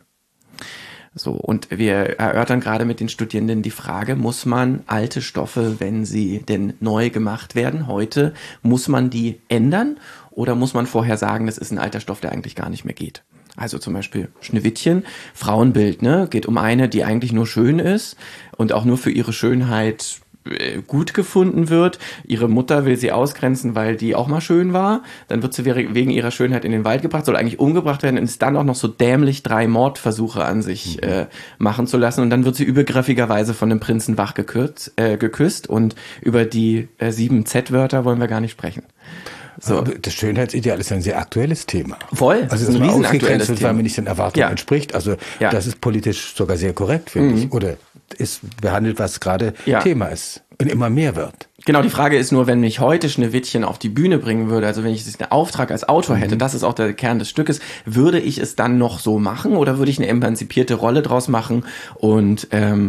So, und wir erörtern gerade mit den Studierenden die Frage, muss man alte Stoffe, wenn sie denn neu gemacht werden, heute, muss man die ändern oder muss man vorher sagen, das ist ein alter Stoff, der eigentlich gar nicht mehr geht? Also zum Beispiel Schneewittchen, Frauenbild, ne, geht um eine, die eigentlich nur schön ist und auch nur für ihre Schönheit gut gefunden wird. Ihre Mutter will sie ausgrenzen, weil die auch mal schön war. Dann wird sie wegen ihrer Schönheit in den Wald gebracht, soll eigentlich umgebracht werden und ist dann auch noch so dämlich 3 Mordversuche an sich machen zu lassen. Und dann wird sie übergriffigerweise von dem Prinzen wach geküsst und über die 7 Z-Wörter wollen wir gar nicht sprechen. So. Aber das Schönheitsideal ist ein sehr aktuelles Thema. Voll. Also das ist ein riesenaktuelles Thema, weil mir nicht den Erwartungen entspricht. Also das ist politisch sogar sehr korrekt, finde ich. Oder ist behandelt, was gerade Thema ist und immer mehr wird. Genau, die Frage ist nur, wenn ich heute Schneewittchen auf die Bühne bringen würde, also wenn ich einen Auftrag als Autor hätte, das ist auch der Kern des Stückes, würde ich es dann noch so machen oder würde ich eine emanzipierte Rolle draus machen und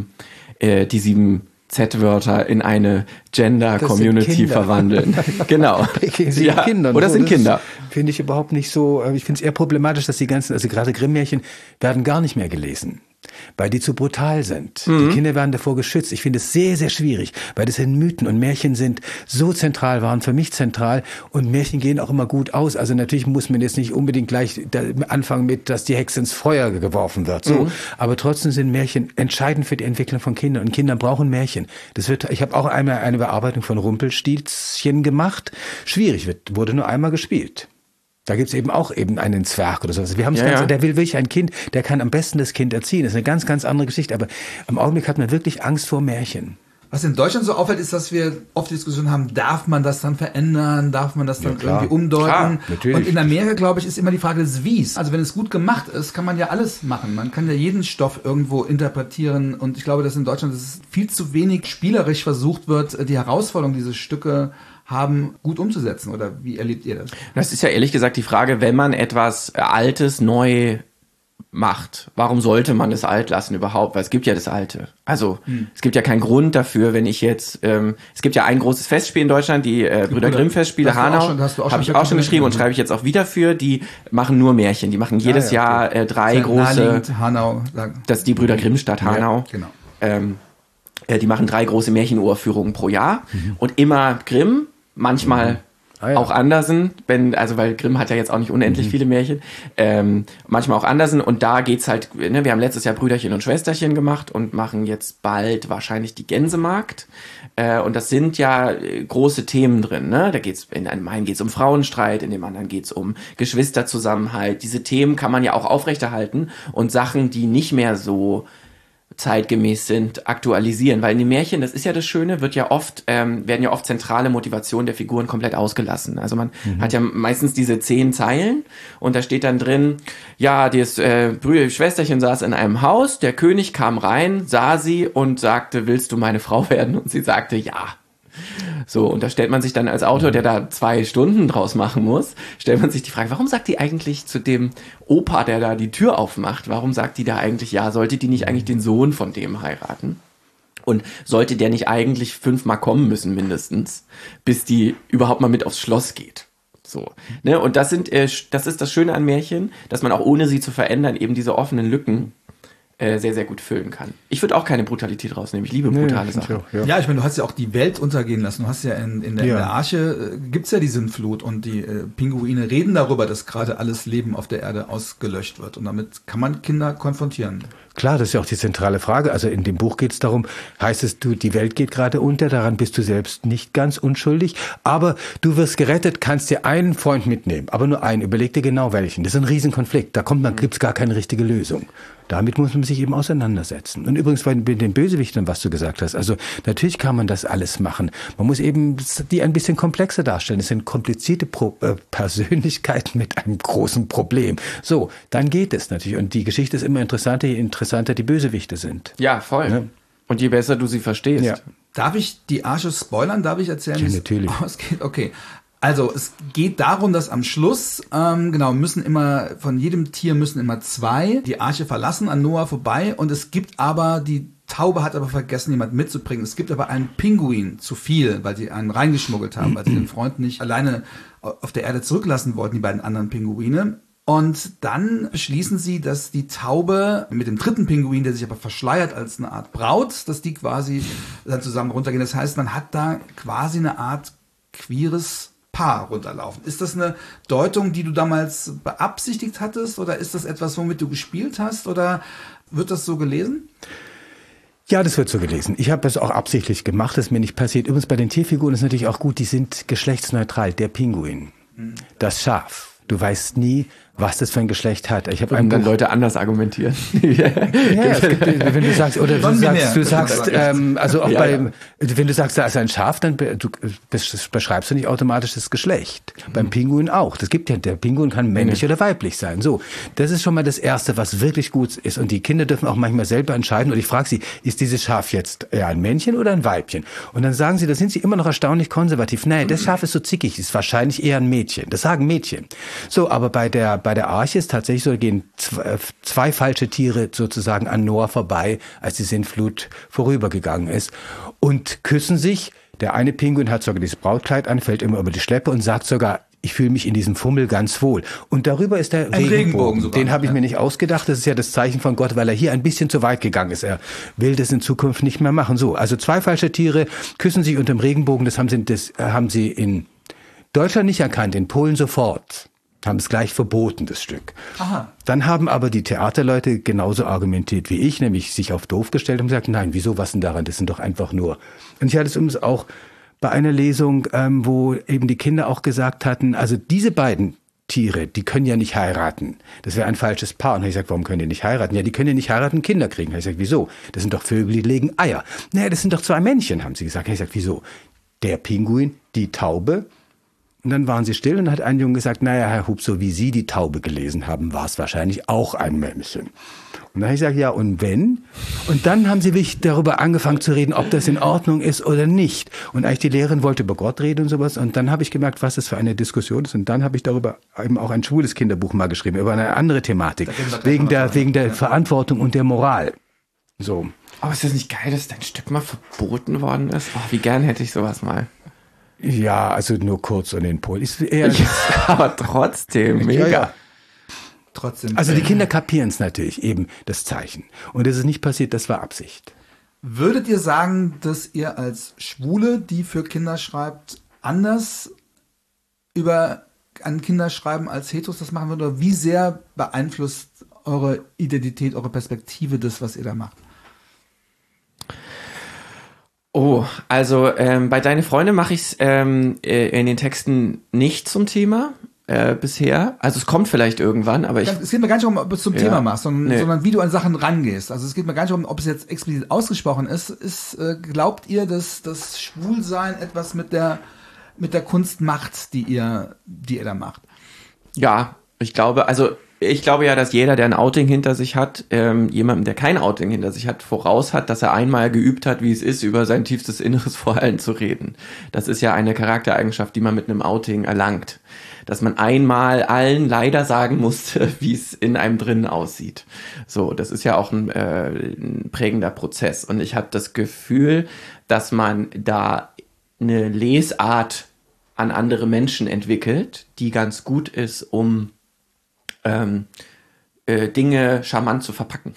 die 7 Z-Wörter in eine Gender-Community verwandeln. Genau. Ja. Kinder. Oder sind Kinder. Finde ich überhaupt nicht so, ich finde es eher problematisch, dass die ganzen, also gerade Grimm-Märchen werden gar nicht mehr gelesen, weil die zu brutal sind. Die Kinder werden davor geschützt. Ich finde es sehr, sehr schwierig, weil das sind Mythen und Märchen sind so zentral, waren für mich zentral und Märchen gehen auch immer gut aus. Also natürlich muss man jetzt nicht unbedingt gleich anfangen mit, dass die Hexe ins Feuer geworfen wird. So. Aber trotzdem sind Märchen entscheidend für die Entwicklung von Kindern und Kinder brauchen Märchen. Ich habe auch einmal eine Bearbeitung von Rumpelstilzchen gemacht. Schwierig, wurde nur einmal gespielt. Da gibt's eben auch einen Zwerg oder sowas. Wir haben der will wirklich ein Kind, der kann am besten das Kind erziehen. Das ist eine ganz, ganz andere Geschichte. Aber im Augenblick hat man wirklich Angst vor Märchen. Was in Deutschland so auffällt, ist, dass wir oft die Diskussion haben, darf man das dann verändern, darf man das dann irgendwie umdeuten? Klar, natürlich. Und in Amerika, glaube ich, ist immer die Frage des Wies. Also wenn es gut gemacht ist, kann man ja alles machen. Man kann ja jeden Stoff irgendwo interpretieren. Und ich glaube, dass in Deutschland viel zu wenig spielerisch versucht wird, die Herausforderung, diese Stücke haben, gut umzusetzen. Oder wie erlebt ihr das? Das ist ja ehrlich gesagt die Frage, wenn man etwas Altes neu macht. Warum sollte man das alt lassen überhaupt? Weil es gibt ja das Alte. Also es gibt ja keinen Grund dafür, wenn ich jetzt, es gibt ja ein großes Festspiel in Deutschland, die Brüder Grimm Festspiele, Hanau, habe ich auch schon geschrieben und schreibe ich jetzt auch wieder für. Die machen nur Märchen. Die machen jedes Jahr drei große, Hanau, das ist die Brüder Grimm Stadt Hanau. Ja, genau. Die machen 3 große Märchenuraufführungen pro Jahr und immer Grimm, manchmal auch Andersen, weil Grimm hat ja jetzt auch nicht unendlich viele Märchen, manchmal auch Andersen und da geht's halt, wir haben letztes Jahr Brüderchen und Schwesterchen gemacht und machen jetzt bald wahrscheinlich die Gänsemarkt und das sind ja große Themen drin, ne? Da geht's, in einem einen geht's um Frauenstreit, in dem anderen geht's um Geschwisterzusammenhalt, diese Themen kann man ja auch aufrechterhalten und Sachen, die nicht mehr so zeitgemäß sind, aktualisieren, weil in den Märchen, das ist ja das Schöne, werden ja oft zentrale Motivationen der Figuren komplett ausgelassen. Also man hat ja meistens diese 10 Zeilen und da steht dann drin, ja, das Schwesterchen saß in einem Haus, der König kam rein, sah sie und sagte, willst du meine Frau werden? Und sie sagte, ja. So, und da stellt man sich dann als Autor, der da 2 Stunden draus machen muss, stellt man sich die Frage, warum sagt die eigentlich zu dem Opa, der da die Tür aufmacht, warum sagt die da eigentlich, ja, sollte die nicht eigentlich den Sohn von dem heiraten? Und sollte der nicht eigentlich 5-mal kommen müssen mindestens, bis die überhaupt mal mit aufs Schloss geht? So, ne? Und das ist das Schöne an Märchen, dass man auch ohne sie zu verändern eben diese offenen Lücken sehr, sehr gut füllen kann. Ich würde auch keine Brutalität rausnehmen. Ich liebe brutale Sachen. Ja, ich meine, du hast ja auch die Welt untergehen lassen. Du hast ja in der Arche gibt's ja die Sintflut und die Pinguine reden darüber, dass gerade alles Leben auf der Erde ausgelöscht wird. Und damit kann man Kinder konfrontieren. Klar, das ist ja auch die zentrale Frage. Also in dem Buch geht es darum, heißt es, die Welt geht gerade unter, daran bist du selbst nicht ganz unschuldig, aber du wirst gerettet, kannst dir einen Freund mitnehmen, aber nur einen, überleg dir genau welchen. Das ist ein Riesenkonflikt, gibt's gar keine richtige Lösung. Damit muss man sich eben auseinandersetzen. Und übrigens bei den Bösewichtern, was du gesagt hast, also natürlich kann man das alles machen. Man muss eben die ein bisschen komplexer darstellen. Es sind komplizierte Persönlichkeiten mit einem großen Problem. So, dann geht es natürlich. Und die Geschichte ist immer interessanter, je interessanter die Bösewichte sind. Ja, voll. Ja. Und je besser du sie verstehst. Ja. Darf ich die Arche spoilern? Darf ich erzählen, ja, natürlich. Ausgeht? Okay. Also es geht darum, dass am Schluss, von jedem Tier müssen immer 2 die Arche verlassen, an Noah vorbei und es gibt aber, die Taube hat aber vergessen, jemand mitzubringen. Es gibt aber einen Pinguin zu viel, weil sie einen reingeschmuggelt haben, weil sie den Freund nicht alleine auf der Erde zurücklassen wollten, die beiden anderen Pinguine. Und dann beschließen sie, dass die Taube mit dem 3. Pinguin, der sich aber verschleiert als eine Art Braut, dass die quasi dann zusammen runtergehen. Das heißt, man hat da quasi eine Art queeres Paar runterlaufen. Ist das eine Deutung, die du damals beabsichtigt hattest oder ist das etwas, womit du gespielt hast oder wird das so gelesen? Ja, das wird so gelesen. Ich habe das auch absichtlich gemacht, das ist mir nicht passiert. Übrigens bei den Tierfiguren ist natürlich auch gut, die sind geschlechtsneutral. Der Pinguin, das Schaf. Du weißt nie, was das für ein Geschlecht hat. Ich habe dann Leute anders argumentieren. Ja, es gibt, wenn du sagst, oder wenn du sagst, wenn du sagst, da ist ein Schaf, dann beschreibst du nicht automatisch das Geschlecht. Beim Pinguin auch. Das gibt ja, der Pinguin kann männlich oder weiblich sein. So, das ist schon mal das Erste, was wirklich gut ist. Und die Kinder dürfen auch manchmal selber entscheiden. Und ich frage sie, ist dieses Schaf jetzt eher ein Männchen oder ein Weibchen? Und dann sagen sie, da sind sie immer noch erstaunlich konservativ. Nein, das Schaf ist so zickig, ist wahrscheinlich eher ein Mädchen. Das sagen Mädchen. So, aber bei der Arche ist tatsächlich so, da gehen 2 falsche Tiere sozusagen an Noah vorbei, als die Sintflut vorübergegangen ist und küssen sich. Der eine Pinguin hat sogar dieses Brautkleid an, fällt immer über die Schleppe und sagt sogar, ich fühle mich in diesem Fummel ganz wohl. Und darüber ist der Regenbogen. Den habe ich mir nicht ausgedacht. Das ist ja das Zeichen von Gott, weil er hier ein bisschen zu weit gegangen ist. Er will das in Zukunft nicht mehr machen. So, also 2 falsche Tiere küssen sich unter dem Regenbogen. Das haben sie in Deutschland nicht erkannt, in Polen sofort. Haben es gleich verboten, das Stück. Aha. Dann haben aber die Theaterleute genauso argumentiert wie ich, nämlich sich auf doof gestellt und gesagt, nein, wieso, was denn daran, das sind doch einfach nur. Und ich hatte es übrigens auch bei einer Lesung, wo eben die Kinder auch gesagt hatten, also diese beiden Tiere, die können ja nicht heiraten. Das wäre ein falsches Paar. Und dann habe ich gesagt, warum können die nicht heiraten? Ja, die können ja nicht heiraten, Kinder kriegen. Da habe ich gesagt, wieso? Das sind doch Vögel, die legen Eier. Naja, das sind doch 2 Männchen, haben sie gesagt. Da habe ich gesagt, wieso? Der Pinguin, die Taube, Und dann waren sie still und hat ein Junge gesagt, naja, Herr Hub, so wie Sie die Taube gelesen haben, war es wahrscheinlich auch ein Mämmchen. Und dann habe ich gesagt, ja, und wenn? Und dann haben sie wirklich darüber angefangen zu reden, ob das in Ordnung ist oder nicht. Und eigentlich die Lehrerin wollte über Gott reden und sowas. Und dann habe ich gemerkt, was das für eine Diskussion ist. Und dann habe ich darüber eben auch ein schwules Kinderbuch mal geschrieben, über eine andere Thematik. Wegen der Verantwortung und der Moral. So. Aber ist das nicht geil, dass dein Stück mal verboten worden ist? Oh, wie gern hätte ich sowas mal. Ja, also nur kurz und in Polen. Aber trotzdem, mega. Ja. Trotzdem. Also die Kinder kapieren es natürlich, eben das Zeichen. Und es ist nicht passiert, das war Absicht. Würdet ihr sagen, dass ihr als Schwule, die für Kinder schreibt, anders an Kinder schreiben als Heteros das machen würdet? Oder wie sehr beeinflusst eure Identität, eure Perspektive das, was ihr da macht? Oh, also bei Deine Freunde mache ich es in den Texten nicht zum Thema bisher. Also es kommt vielleicht irgendwann, aber es geht mir gar nicht darum, ob du es zum Thema machst, sondern wie du an Sachen rangehst. Also es geht mir gar nicht darum, ob es jetzt explizit ausgesprochen ist. Glaubt ihr, dass das Schwulsein etwas mit der Kunst macht, die ihr da macht? Ja, ich glaube ja, dass jeder, der ein Outing hinter sich hat, jemandem, der kein Outing hinter sich hat, voraus hat, dass er einmal geübt hat, wie es ist, über sein tiefstes Inneres vor allen zu reden. Das ist ja eine Charaktereigenschaft, die man mit einem Outing erlangt. Dass man einmal allen leider sagen musste, wie es in einem drinnen aussieht. So, das ist ja auch ein prägender Prozess. Und ich habe das Gefühl, dass man da eine Lesart an andere Menschen entwickelt, die ganz gut ist, um Dinge charmant zu verpacken.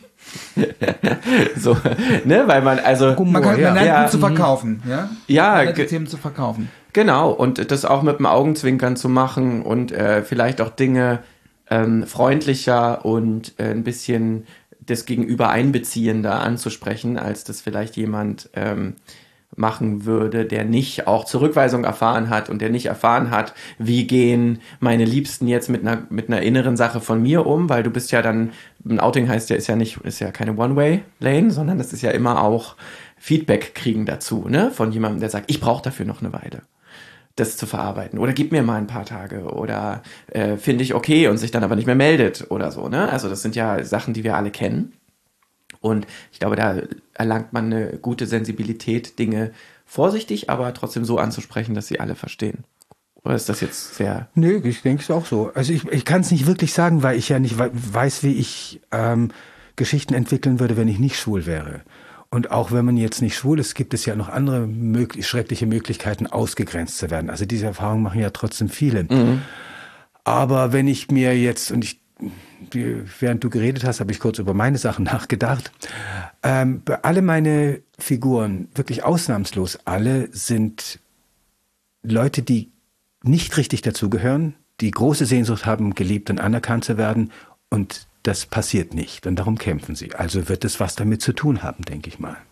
So, ne, weil man lernt gut zu verkaufen, ja? Ja, die Themen zu verkaufen. Genau, und das auch mit dem Augenzwinkern zu machen und vielleicht auch Dinge freundlicher und ein bisschen das Gegenüber einbeziehender anzusprechen, als das vielleicht jemand machen würde, der nicht auch Zurückweisung erfahren hat und der nicht erfahren hat, wie gehen meine Liebsten jetzt mit einer inneren Sache von mir um, weil du bist ja dann, ein Outing heißt ja, ist ja keine One-Way-Lane, sondern das ist ja immer auch Feedback kriegen dazu, ne, von jemandem, der sagt, ich brauche dafür noch eine Weile, das zu verarbeiten, oder gib mir mal ein paar Tage, oder finde ich okay und sich dann aber nicht mehr meldet oder so, ne, also das sind ja Sachen, die wir alle kennen. Und ich glaube, da erlangt man eine gute Sensibilität, Dinge vorsichtig, aber trotzdem so anzusprechen, dass sie alle verstehen. Oder ist das jetzt sehr... Nö, ich denke es auch so. Also ich kann es nicht wirklich sagen, weil ich ja nicht weiß, wie ich Geschichten entwickeln würde, wenn ich nicht schwul wäre. Und auch wenn man jetzt nicht schwul ist, gibt es ja noch andere schreckliche Möglichkeiten, ausgegrenzt zu werden. Also diese Erfahrungen machen ja trotzdem viele. Mhm. Aber wenn ich mir jetzt, während du geredet hast, habe ich kurz über meine Sachen nachgedacht. Alle meine Figuren, wirklich ausnahmslos alle, sind Leute, die nicht richtig dazugehören, die große Sehnsucht haben, geliebt und anerkannt zu werden, und das passiert nicht. Und darum kämpfen sie. Also wird es was damit zu tun haben, denke ich mal.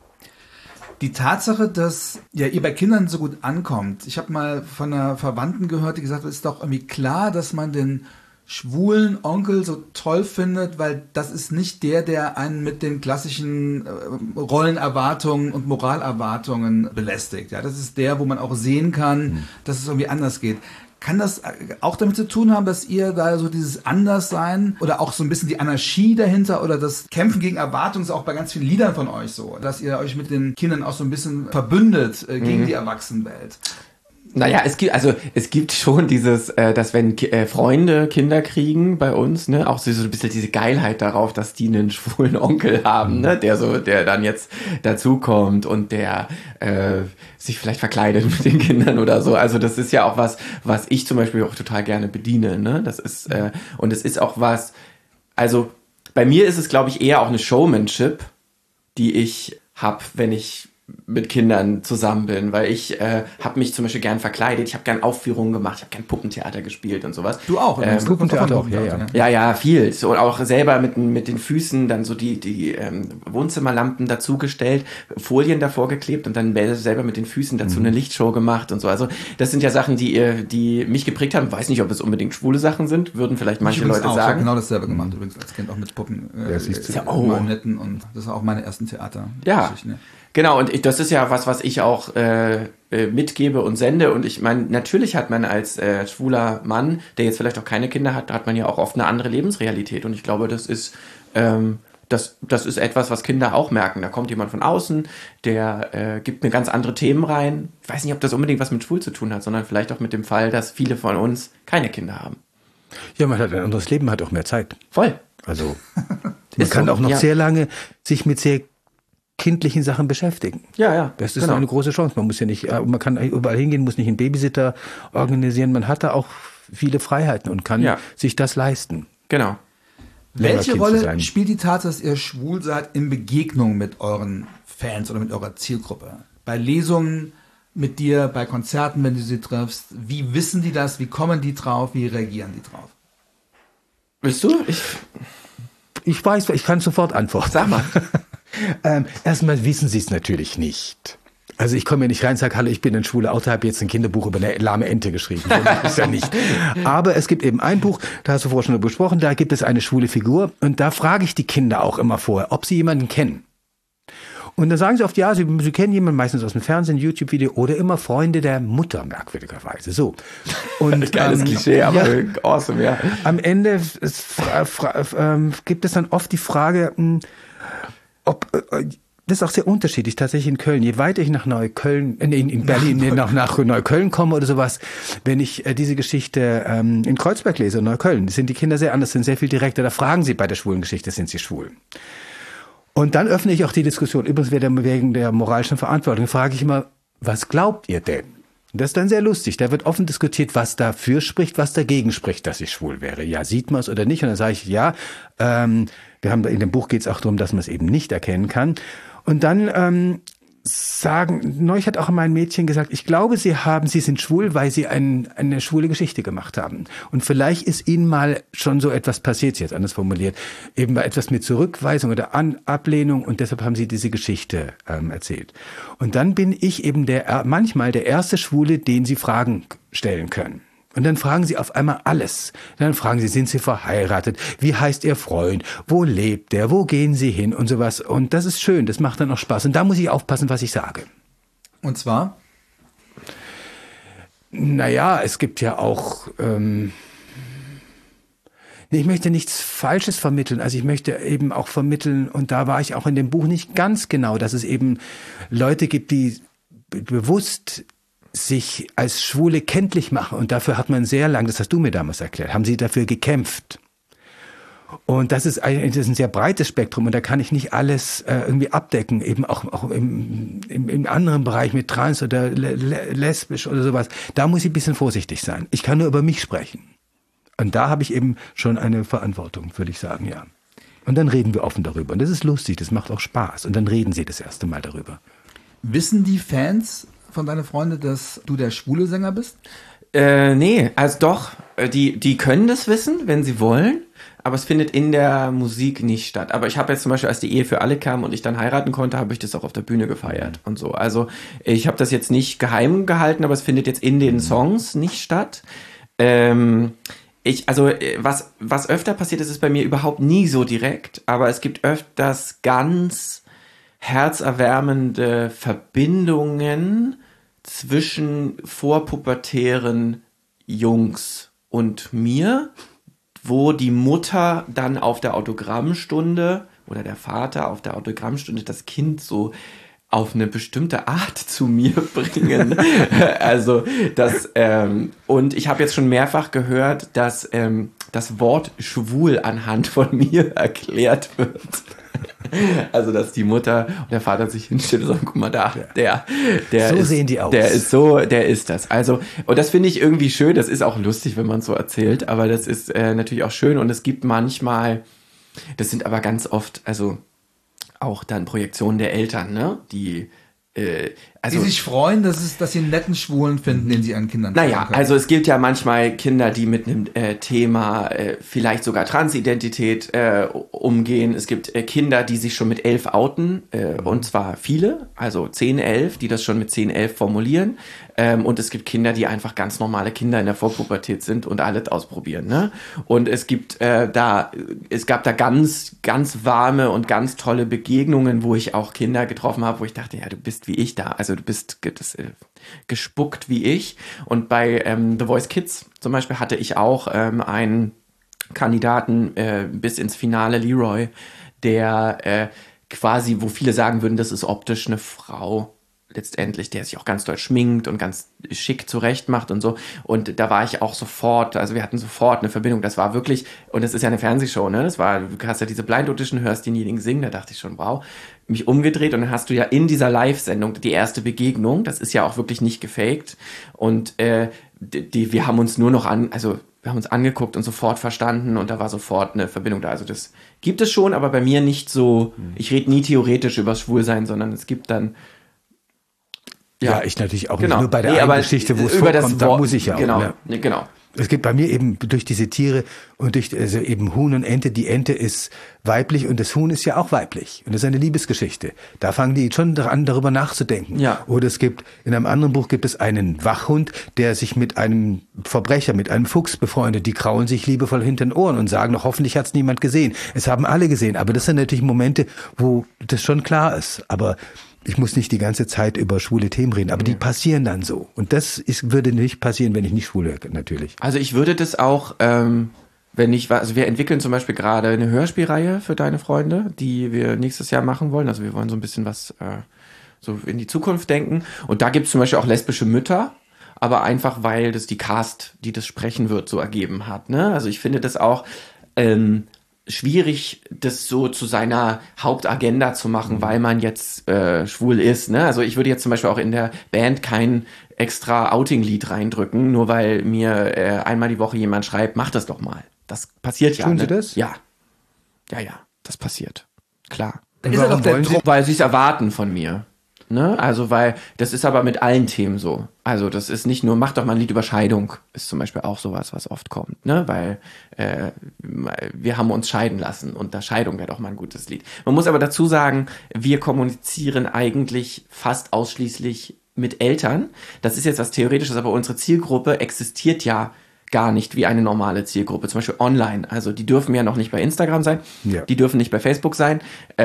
Die Tatsache, dass ihr bei Kindern so gut ankommt. Ich habe mal von einer Verwandten gehört, die gesagt hat, es ist doch irgendwie klar, dass man den schwulen Onkel so toll findet, weil das ist nicht der einen mit den klassischen Rollenerwartungen und Moralerwartungen belästigt. Ja, das ist der, wo man auch sehen kann, dass es irgendwie anders geht. Kann das auch damit zu tun haben, dass ihr da so dieses Anderssein oder auch so ein bisschen die Anarchie dahinter oder das Kämpfen gegen Erwartungen ist auch bei ganz vielen Liedern von euch so, dass ihr euch mit den Kindern auch so ein bisschen verbündet gegen die Erwachsenenwelt? Naja, es gibt schon dieses, dass wenn Freunde Kinder kriegen bei uns, ne, auch so ein bisschen diese Geilheit darauf, dass die einen schwulen Onkel haben, ne, der dann jetzt dazukommt und der sich vielleicht verkleidet mit den Kindern oder so. Also das ist ja auch was ich zum Beispiel auch total gerne bediene, ne. Das ist und es ist auch was. Also bei mir ist es, glaube ich, eher auch eine Showmanship, die ich habe, wenn ich mit Kindern zusammen bin, weil ich habe mich zum Beispiel gern verkleidet, ich habe gern Aufführungen gemacht, ich habe gern Puppentheater gespielt und sowas. Du auch? Puppentheater auch, ja. Ja, viel. So, und auch selber mit den Füßen dann so die Wohnzimmerlampen dazugestellt, Folien davor geklebt und dann selber mit den Füßen dazu eine Lichtshow gemacht und so. Also das sind ja Sachen, die mich geprägt haben. Ich weiß nicht, ob es unbedingt schwule Sachen sind, würden vielleicht manche Leute sagen. Ich habe genau dasselbe gemacht, übrigens als Kind auch mit Puppen, Marionetten, und das war auch meine ersten Theater. Ja. Genau, und das ist ja was ich auch mitgebe und sende. Und ich meine, natürlich hat man als schwuler Mann, der jetzt vielleicht auch keine Kinder hat, hat man ja auch oft eine andere Lebensrealität. Und ich glaube, das ist etwas, was Kinder auch merken. Da kommt jemand von außen, der gibt mir ganz andere Themen rein. Ich weiß nicht, ob das unbedingt was mit schwul zu tun hat, sondern vielleicht auch mit dem Fall, dass viele von uns keine Kinder haben. Ja, man hat ein anderes Leben, man hat auch mehr Zeit. Voll. Also man kann auch noch sehr lange sich mit sehr kindlichen Sachen beschäftigen. Ja. Das ist eine große Chance. Man muss ja nicht, man kann überall hingehen, muss nicht einen Babysitter organisieren. Man hat da auch viele Freiheiten und kann sich das leisten. Genau. Welche Rolle spielt die Tatsache, dass ihr schwul seid, in Begegnungen mit euren Fans oder mit eurer Zielgruppe? Bei Lesungen mit dir, bei Konzerten, wenn du sie triffst? Wie wissen die das? Wie kommen die drauf? Wie reagieren die drauf? Willst du? Ich weiß, ich kann sofort antworten. Sag mal. Erstmal wissen sie es natürlich nicht. Also ich komme ja nicht rein und sage, hallo, ich bin ein schwuler Autor, habe jetzt ein Kinderbuch über eine lahme Ente geschrieben. Das ist ja nicht. Aber es gibt eben ein Buch, da hast du vorher schon besprochen, da gibt es eine schwule Figur und da frage ich die Kinder auch immer vorher, ob sie jemanden kennen. Und dann sagen sie oft, ja, sie kennen jemanden, meistens aus dem Fernsehen, YouTube-Video oder immer Freunde der Mutter, merkwürdigerweise. So. Und, geiles Klischee, aber awesome, ja. Am Ende gibt es dann oft die Frage, ob... Das ist auch sehr unterschiedlich, tatsächlich in Köln. Je weiter ich nach Neukölln, in Berlin, nach Neukölln komme oder sowas, wenn ich diese Geschichte in Kreuzberg lese, in Neukölln, sind die Kinder sehr anders, sind sehr viel direkter. Da fragen sie bei der schwulen Geschichte, sind sie schwul? Und dann öffne ich auch die Diskussion. Übrigens wegen der moralischen Verantwortung frage ich immer, was glaubt ihr denn? Und das ist dann sehr lustig. Da wird offen diskutiert, was dafür spricht, was dagegen spricht, dass ich schwul wäre. Ja, sieht man es oder nicht? Und dann sage ich, ja, in dem Buch geht es auch darum, dass man es eben nicht erkennen kann. Und dann neulich hat auch mein Mädchen gesagt, ich glaube, sie sind schwul, weil sie eine schwule Geschichte gemacht haben. Und vielleicht ist ihnen mal schon so etwas passiert, jetzt anders formuliert, eben mal etwas mit Zurückweisung oder Ablehnung und deshalb haben sie diese Geschichte erzählt. Und dann bin ich eben manchmal der erste Schwule, den sie Fragen stellen können. Und dann fragen sie auf einmal alles. Dann fragen sie, sind sie verheiratet? Wie heißt ihr Freund? Wo lebt der? Wo gehen sie hin? Und sowas. Und das ist schön, das macht dann auch Spaß. Und da muss ich aufpassen, was ich sage. Und zwar? Naja, es gibt ja auch... ich möchte nichts Falsches vermitteln. Also ich möchte eben auch vermitteln, und da war ich auch in dem Buch nicht ganz genau, dass es eben Leute gibt, die bewusst sich als Schwule kenntlich machen. Und dafür hat man sehr lange, das hast du mir damals erklärt, haben sie dafür gekämpft. Und das ist ein sehr breites Spektrum und da kann ich nicht alles irgendwie abdecken, eben auch im anderen Bereich mit trans oder lesbisch oder sowas. Da muss ich ein bisschen vorsichtig sein. Ich kann nur über mich sprechen. Und da habe ich eben schon eine Verantwortung, würde ich sagen, ja. Und dann reden wir offen darüber. Und das ist lustig, das macht auch Spaß. Und dann reden sie das erste Mal darüber. Wissen die Fans von deinen Freunden, dass du der schwule Sänger bist? Nee, also doch. Die können das wissen, wenn sie wollen, aber es findet in der Musik nicht statt. Aber ich habe jetzt zum Beispiel, als die Ehe für alle kam und ich dann heiraten konnte, habe ich das auch auf der Bühne gefeiert und so. Also ich habe das jetzt nicht geheim gehalten, aber es findet jetzt in den Songs nicht statt. Was öfter passiert ist bei mir überhaupt nie so direkt, aber es gibt öfters ganz herzerwärmende Verbindungen zwischen vorpubertären Jungs und mir, wo die Mutter dann auf der Autogrammstunde oder der Vater auf der Autogrammstunde das Kind so auf eine bestimmte Art zu mir bringen. Also das und ich habe jetzt schon mehrfach gehört, dass das Wort schwul anhand von mir erklärt wird. Also, dass die Mutter und der Vater sich hinstellen und sagen, guck mal da, der so ist, sehen die aus. Der ist das. Also, und das finde ich irgendwie schön, das ist auch lustig, wenn man es so erzählt, aber das ist natürlich auch schön und es gibt manchmal, das sind aber ganz oft, also auch dann Projektionen der Eltern, ne, die Also, die sich freuen, dass sie einen netten Schwulen finden, den sie an Kindern naja, können. also es gibt ja manchmal Kinder, die mit einem Thema vielleicht sogar Transidentität umgehen. Es gibt Kinder, die sich schon mit 11 outen, und zwar viele, also 10, 11, die das schon mit 10, 11 formulieren. Und es gibt Kinder, die einfach ganz normale Kinder in der Vorpubertät sind und alles ausprobieren. Ne? Und es gab da ganz, ganz warme und ganz tolle Begegnungen, wo ich auch Kinder getroffen habe, wo ich dachte, ja, du bist wie ich da. Also du bist gespuckt wie ich. Und bei The Voice Kids zum Beispiel hatte ich auch einen Kandidaten bis ins Finale, Leroy, der quasi, wo viele sagen würden, das ist optisch eine Frau letztendlich, der sich auch ganz doll schminkt und ganz schick zurecht macht und so. Und da war ich auch sofort, also wir hatten sofort eine Verbindung. Das war wirklich, und das ist ja eine Fernsehshow, ne? Du hast ja diese Blind Audition, hörst denjenigen singen, da dachte ich schon, wow, mich umgedreht und dann hast du ja in dieser Live-Sendung die erste Begegnung. Das ist ja auch wirklich nicht gefaked. Und wir haben uns nur noch wir haben uns angeguckt und sofort verstanden und da war sofort eine Verbindung da. Also das gibt es schon, aber bei mir nicht so, ich rede nie theoretisch über Schwulsein, sondern es gibt dann ja, ich natürlich auch genau. nicht. Nur bei der einen Geschichte, wo es vorkommt, da muss ich ja auch. Genau, Ja. genau. Es gibt bei mir eben durch diese Tiere und durch also eben Huhn und Ente, die Ente ist weiblich und das Huhn ist ja auch weiblich. Und das ist eine Liebesgeschichte. Da fangen die schon an, darüber nachzudenken. Ja. Oder in einem anderen Buch gibt es einen Wachhund, der sich mit einem Verbrecher, mit einem Fuchs befreundet. Die kraulen sich liebevoll hinter den Ohren und sagen, hoffentlich hat es niemand gesehen. Es haben alle gesehen. Aber das sind natürlich Momente, wo das schon klar ist. Aber ich muss nicht die ganze Zeit über schwule Themen reden, aber die passieren dann so. Und würde nicht passieren, wenn ich nicht schwul wäre, natürlich. Also ich würde das auch, also wir entwickeln zum Beispiel gerade eine Hörspielreihe für deine Freunde, die wir nächstes Jahr machen wollen. Also wir wollen so ein bisschen was so in die Zukunft denken. Und da gibt es zum Beispiel auch lesbische Mütter, aber einfach, weil das die Cast, die das sprechen wird, so ergeben hat. Ne? Also ich finde das auch schwierig, das so zu seiner Hauptagenda zu machen, weil man jetzt schwul ist. Ne? Also ich würde jetzt zum Beispiel auch in der Band kein extra Outing-Lied reindrücken, nur weil mir einmal die Woche jemand schreibt, mach das doch mal. Das passiert ja. Tun ne? Sie das? Ja. Ja, das passiert. Klar. Dann ist er doch der Druck. Weil sie es erwarten von mir. Ne? Also, weil das ist aber mit allen Themen so. Also, das ist nicht nur, mach doch mal ein Lied über Scheidung, ist zum Beispiel auch sowas, was oft kommt, ne? Weil wir haben uns scheiden lassen und da Scheidung wäre doch mal ein gutes Lied. Man muss aber dazu sagen, wir kommunizieren eigentlich fast ausschließlich mit Eltern. Das ist jetzt was Theoretisches, aber unsere Zielgruppe existiert ja gar nicht wie eine normale Zielgruppe, zum Beispiel online. Also die dürfen ja noch nicht bei Instagram sein, die dürfen nicht bei Facebook sein.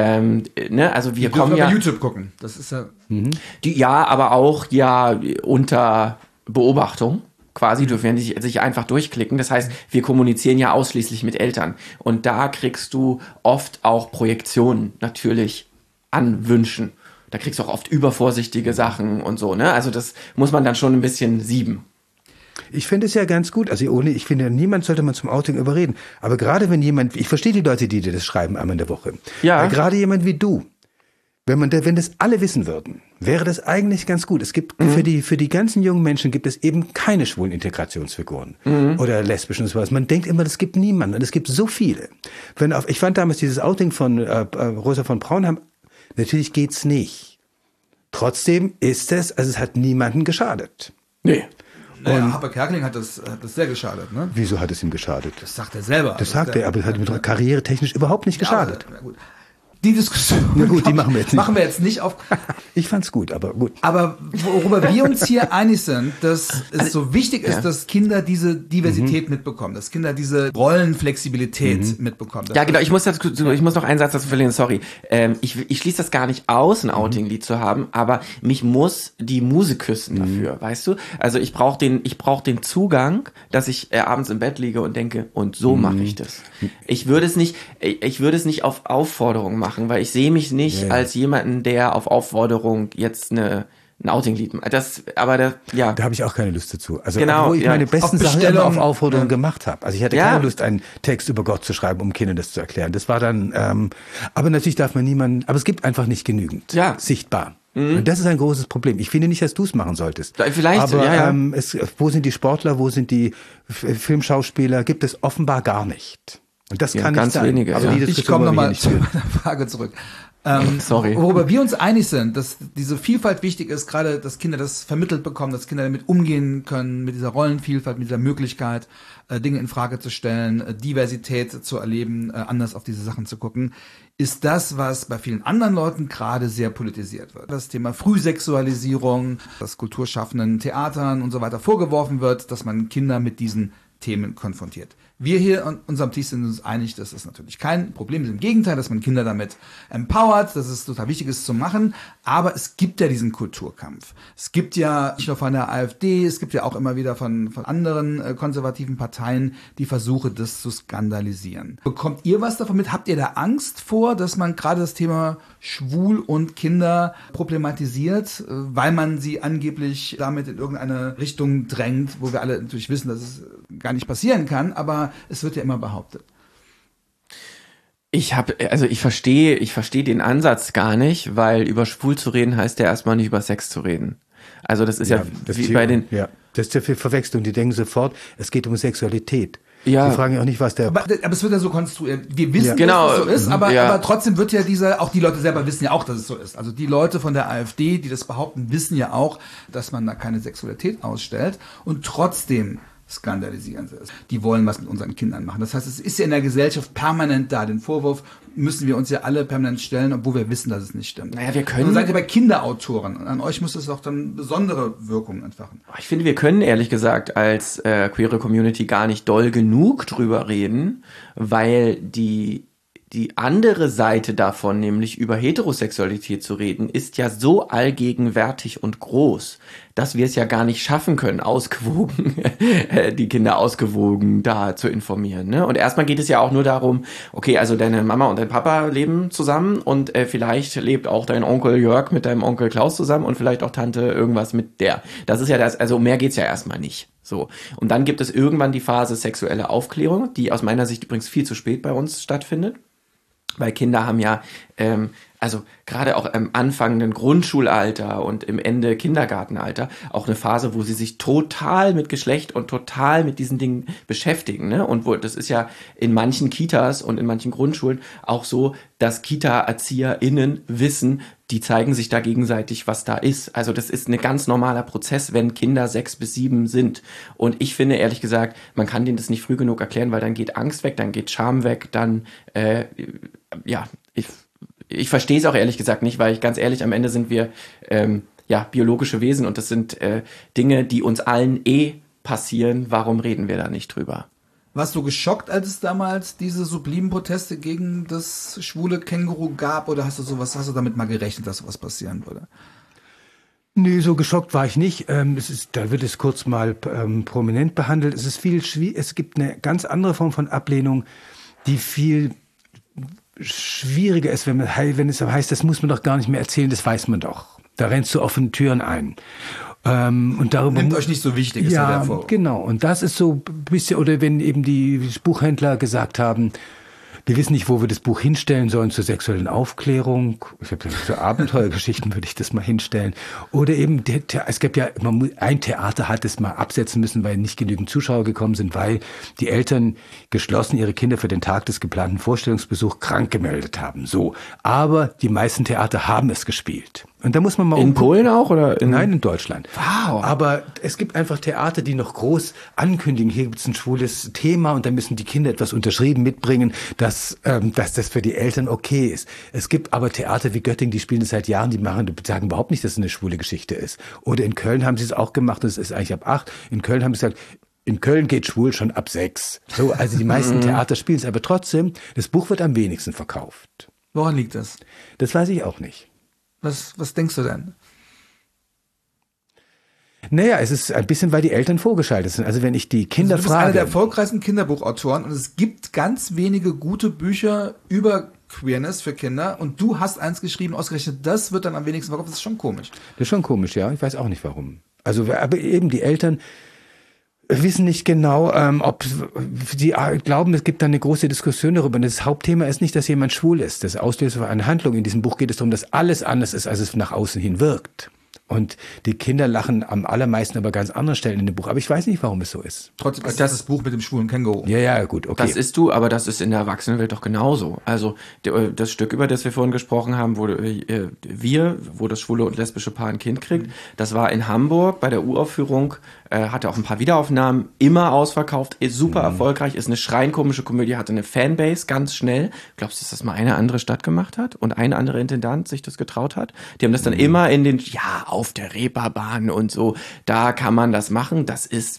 Ne? Also wir kommen ja bei YouTube gucken. Das ist ja aber auch unter Beobachtung. Quasi dürfen ja sich einfach durchklicken. Das heißt, wir kommunizieren ja ausschließlich mit Eltern. Und da kriegst du oft auch Projektionen natürlich an Wünschen. Da kriegst du auch oft übervorsichtige Sachen und so. Ne? Also das muss man dann schon ein bisschen sieben. Ich finde es ja ganz gut. Also ich finde, niemand sollte man zum Outing überreden. Aber gerade wenn jemand, ich verstehe die Leute, die dir das schreiben einmal in der Woche. Ja. Weil gerade jemand wie du, wenn das alle wissen würden, wäre das eigentlich ganz gut. Es gibt für die ganzen jungen Menschen gibt es eben keine schwulen Integrationsfiguren oder lesbischen und sowas. Man denkt immer, es gibt niemanden und es gibt so viele. Ich fand damals dieses Outing von Rosa von Braunheim, natürlich geht's nicht. Trotzdem es hat niemanden geschadet. Nee. Naja, Harpe Kerkeling hat das sehr geschadet, ne? Wieso hat es ihm geschadet? Das sagt er selber. Das sagt er, aber es hat ihm karrieretechnisch überhaupt nicht geschadet. Ja, gut. Die Diskussion die machen wir jetzt nicht. auf. Ich fand's gut, aber gut. Aber worüber wir uns hier einig sind, dass es so wichtig ist, dass Kinder diese Diversität mitbekommen, dass Kinder diese Rollenflexibilität mitbekommen. Ja, genau. Ich muss noch einen Satz dazu verlieren, sorry. Ich schließe das gar nicht aus, ein Outing-Lied zu haben, aber mich muss die Muse küssen dafür, weißt du? Also ich brauche den Zugang, dass ich abends im Bett liege und denke, und so mache ich das. Ich würde es nicht auf Aufforderung machen, weil ich sehe mich nicht als jemanden, der auf Aufforderung jetzt ein Outing-Lied macht. Da habe ich auch keine Lust dazu. Also, genau, wo ich meine besten Sachen immer auf Aufforderung gemacht habe. Also ich hatte keine Lust, einen Text über Gott zu schreiben, um Kindern das zu erklären. Das war dann, aber natürlich darf man niemanden, aber es gibt einfach nicht genügend sichtbar. Und das ist ein großes Problem. Ich finde nicht, dass du es machen solltest. Vielleicht, aber wo sind die Sportler, wo sind die Filmschauspieler? Gibt es offenbar gar nicht. Und das kann ganz nicht sein. wenige. Aber ich komme nochmal zu meiner Frage zurück. Sorry. Worüber wir uns einig sind, dass diese Vielfalt wichtig ist, gerade dass Kinder das vermittelt bekommen, dass Kinder damit umgehen können, mit dieser Rollenvielfalt, mit dieser Möglichkeit, Dinge in Frage zu stellen, Diversität zu erleben, anders auf diese Sachen zu gucken, ist das, was bei vielen anderen Leuten gerade sehr politisiert wird. Das Thema Frühsexualisierung, das kulturschaffenden Theatern und so weiter vorgeworfen wird, dass man Kinder mit diesen Themen konfrontiert. Wir hier an unserem Tisch sind uns einig, dass das natürlich kein Problem ist. Im Gegenteil, dass man Kinder damit empowert, dass es total wichtig ist zu machen. Aber es gibt ja diesen Kulturkampf. Es gibt ja nicht nur von der AfD, es gibt ja auch immer wieder von anderen konservativen Parteien die Versuche, das zu skandalisieren. Bekommt ihr was davon mit? Habt ihr da Angst vor, dass man gerade das Thema Schwul und Kinder problematisiert, weil man sie angeblich damit in irgendeine Richtung drängt, wo wir alle natürlich wissen, dass es gar nicht passieren kann, aber es wird ja immer behauptet. Ich verstehe den Ansatz gar nicht, weil über schwul zu reden heißt ja erstmal nicht über Sex zu reden. Also das ist ja wie bei den... Ja, das ist ja für Verwechslung. Die denken sofort, es geht um Sexualität. Ja. Die fragen ja auch nicht, was der... Aber es wird ja so konstruiert. Wir wissen, genau, dass es so ist, aber trotzdem wird ja auch die Leute selber wissen ja auch, dass es so ist. Also die Leute von der AfD, die das behaupten, wissen ja auch, dass man da keine Sexualität ausstellt. Und trotzdem skandalisieren sie es. Die wollen was mit unseren Kindern machen. Das heißt, es ist ja in der Gesellschaft permanent da. Den Vorwurf müssen wir uns ja alle permanent stellen, obwohl wir wissen, dass es nicht stimmt. Naja, wir können... Und seid ihr bei Kinderautoren. Und an euch muss es auch dann besondere Wirkungen entfachen. Ich finde, wir können ehrlich gesagt als queere Community gar nicht doll genug drüber reden, weil die andere Seite davon, nämlich über Heterosexualität zu reden, ist ja so allgegenwärtig und groß, dass wir es ja gar nicht schaffen können, ausgewogen, die Kinder ausgewogen da zu informieren. Ne? Und erstmal geht es ja auch nur darum, okay, also deine Mama und dein Papa leben zusammen und vielleicht lebt auch dein Onkel Jörg mit deinem Onkel Klaus zusammen und vielleicht auch Tante irgendwas mit der. Das ist ja das, also mehr geht's ja erstmal nicht. So. Und dann gibt es irgendwann die Phase sexuelle Aufklärung, die aus meiner Sicht übrigens viel zu spät bei uns stattfindet. Weil Kinder haben ja, also gerade auch im anfangenden Grundschulalter und im Ende Kindergartenalter auch eine Phase, wo sie sich total mit Geschlecht und total mit diesen Dingen beschäftigen. Ne? Und das ist ja in manchen Kitas und in manchen Grundschulen auch so, dass Kita-ErzieherInnen wissen, die zeigen sich da gegenseitig, was da ist. Also das ist ein ganz normaler Prozess, wenn Kinder 6 bis 7 sind. Und ich finde, ehrlich gesagt, man kann denen das nicht früh genug erklären, weil dann geht Angst weg, dann geht Scham weg, dann, ich verstehe es auch ehrlich gesagt nicht, weil ich ganz ehrlich, am Ende sind wir, biologische Wesen und das sind Dinge, die uns allen passieren. Warum reden wir da nicht drüber? Warst du geschockt, als es damals diese sublimen Proteste gegen das schwule Känguru gab, oder hast du damit mal gerechnet, dass sowas passieren würde? Nee, so geschockt war ich nicht. Da wird es kurz mal prominent behandelt. Es ist es gibt eine ganz andere Form von Ablehnung, die viel schwieriger ist, wenn es heißt, das muss man doch gar nicht mehr erzählen, das weiß man doch. Da rennst du offene Türen ein. Und darüber nimmt euch nicht so wichtig, ist ja der Vorwurf. Genau. Und das ist so ein bisschen, oder wenn eben die Buchhändler gesagt haben, wir wissen nicht, wo wir das Buch hinstellen sollen zur sexuellen Aufklärung. Ich habe für Abenteuergeschichten würde ich das mal hinstellen. Oder eben, es gibt ja, ein Theater hat es mal absetzen müssen, weil nicht genügend Zuschauer gekommen sind, weil die Eltern geschlossen ihre Kinder für den Tag des geplanten Vorstellungsbesuchs krank gemeldet haben. So. Aber die meisten Theater haben es gespielt. Und da muss man mal in Polen auch oder Nein, in Deutschland. Wow. Aber es gibt einfach Theater, die noch groß ankündigen, hier gibt es ein schwules Thema und dann müssen die Kinder etwas unterschrieben mitbringen, dass das für die Eltern okay ist. Es gibt aber Theater wie Göttingen, die spielen das seit Jahren, die sagen überhaupt nicht, dass es eine schwule Geschichte ist. Oder in Köln haben sie es auch gemacht, das ist eigentlich ab 8. In Köln haben sie gesagt, in Köln geht schwul schon ab 6. So, also die meisten Theater spielen es, aber trotzdem, das Buch wird am wenigsten verkauft. Woran liegt das? Das weiß ich auch nicht. Was denkst du denn? Naja, es ist ein bisschen, weil die Eltern vorgeschaltet sind. Also wenn ich die Kinder frage... Du bist einer der erfolgreichsten Kinderbuchautoren und es gibt ganz wenige gute Bücher über Queerness für Kinder und du hast eins geschrieben, ausgerechnet, das wird dann am wenigsten verkauft. Das ist schon komisch. Das ist schon komisch, ja. Ich weiß auch nicht warum. Also, aber eben die Eltern wissen nicht genau, ob sie glauben, es gibt da eine große Diskussion darüber. Und das Hauptthema ist nicht, dass jemand schwul ist. Das Auslöser für eine Handlung. In diesem Buch geht es darum, dass alles anders ist, als es nach außen hin wirkt. Und die Kinder lachen am allermeisten aber ganz anderen Stellen in dem Buch. Aber ich weiß nicht, warum es so ist. Trotzdem ist das Buch mit dem schwulen Känguru. Ja, gut, okay. Das ist aber das ist in der Erwachsenenwelt doch genauso. Also das Stück, über das wir vorhin gesprochen haben, wo das schwule und lesbische Paar ein Kind kriegt, das war in Hamburg bei der Uraufführung, hatte auch ein paar Wiederaufnahmen, immer ausverkauft, ist super erfolgreich, ist eine schreienkomische Komödie, hatte eine Fanbase ganz schnell. Glaubst du, dass das mal eine andere Stadt gemacht hat und eine andere Intendant sich das getraut hat? Die haben das dann immer auf der Reeperbahn und so, da kann man das machen. Das ist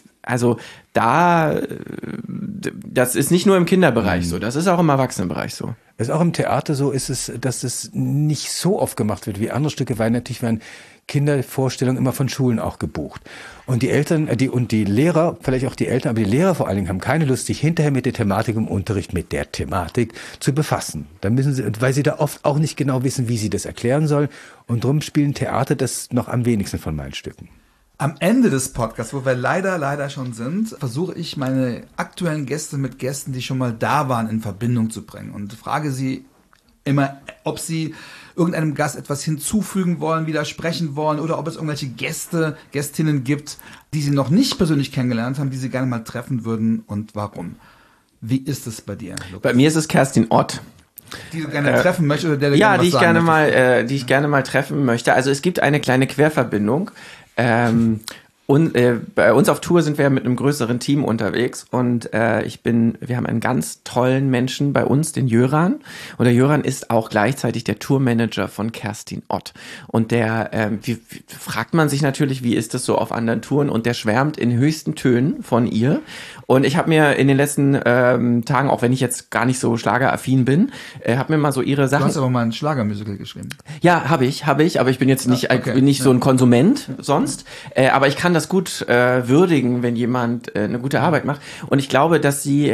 nicht nur im Kinderbereich so, das ist auch im Erwachsenenbereich so. Es ist auch im Theater so, dass es nicht so oft gemacht wird wie andere Stücke, weil natürlich werden Kindervorstellungen immer von Schulen auch gebucht. Und die Eltern und die Lehrer, vielleicht auch die Eltern, aber die Lehrer vor allen Dingen haben keine Lust, sich hinterher mit der Thematik im Unterricht, mit der Thematik zu befassen. Da müssen sie, weil sie da oft auch nicht genau wissen, wie sie das erklären sollen. Und drum spielen Theater das noch am wenigsten von meinen Stücken. Am Ende des Podcasts, wo wir leider schon sind, versuche ich meine aktuellen Gäste mit Gästen, die schon mal da waren, in Verbindung zu bringen und frage sie immer, ob sie irgendeinem Gast etwas hinzufügen wollen, widersprechen wollen oder ob es irgendwelche Gästinnen gibt, die sie noch nicht persönlich kennengelernt haben, die sie gerne mal treffen würden und warum. Wie ist es bei dir, Lukas? Bei mir ist es Kerstin Ott. Die du gerne treffen möchtest oder der du Ja, gerne was sagen möchtest? die ich gerne mal treffen möchte. Also es gibt eine kleine Querverbindung. Und bei uns auf Tour sind wir mit einem größeren Team unterwegs und wir haben einen ganz tollen Menschen bei uns, den Jöran. Und der Jöran ist auch gleichzeitig der Tourmanager von Kerstin Ott. Und der fragt man sich natürlich, wie ist das so auf anderen Touren? Und der schwärmt in höchsten Tönen von ihr. Und ich habe mir in den letzten Tagen, auch wenn ich jetzt gar nicht so schlageraffin bin, habe mir mal so ihre Sachen... Du hast aber mal ein Schlagermusical geschrieben. Ja, habe ich, aber ich bin jetzt nicht, so ein Konsument sonst. Aber ich kann das gut würdigen, wenn jemand eine gute Arbeit macht. Und ich glaube, dass sie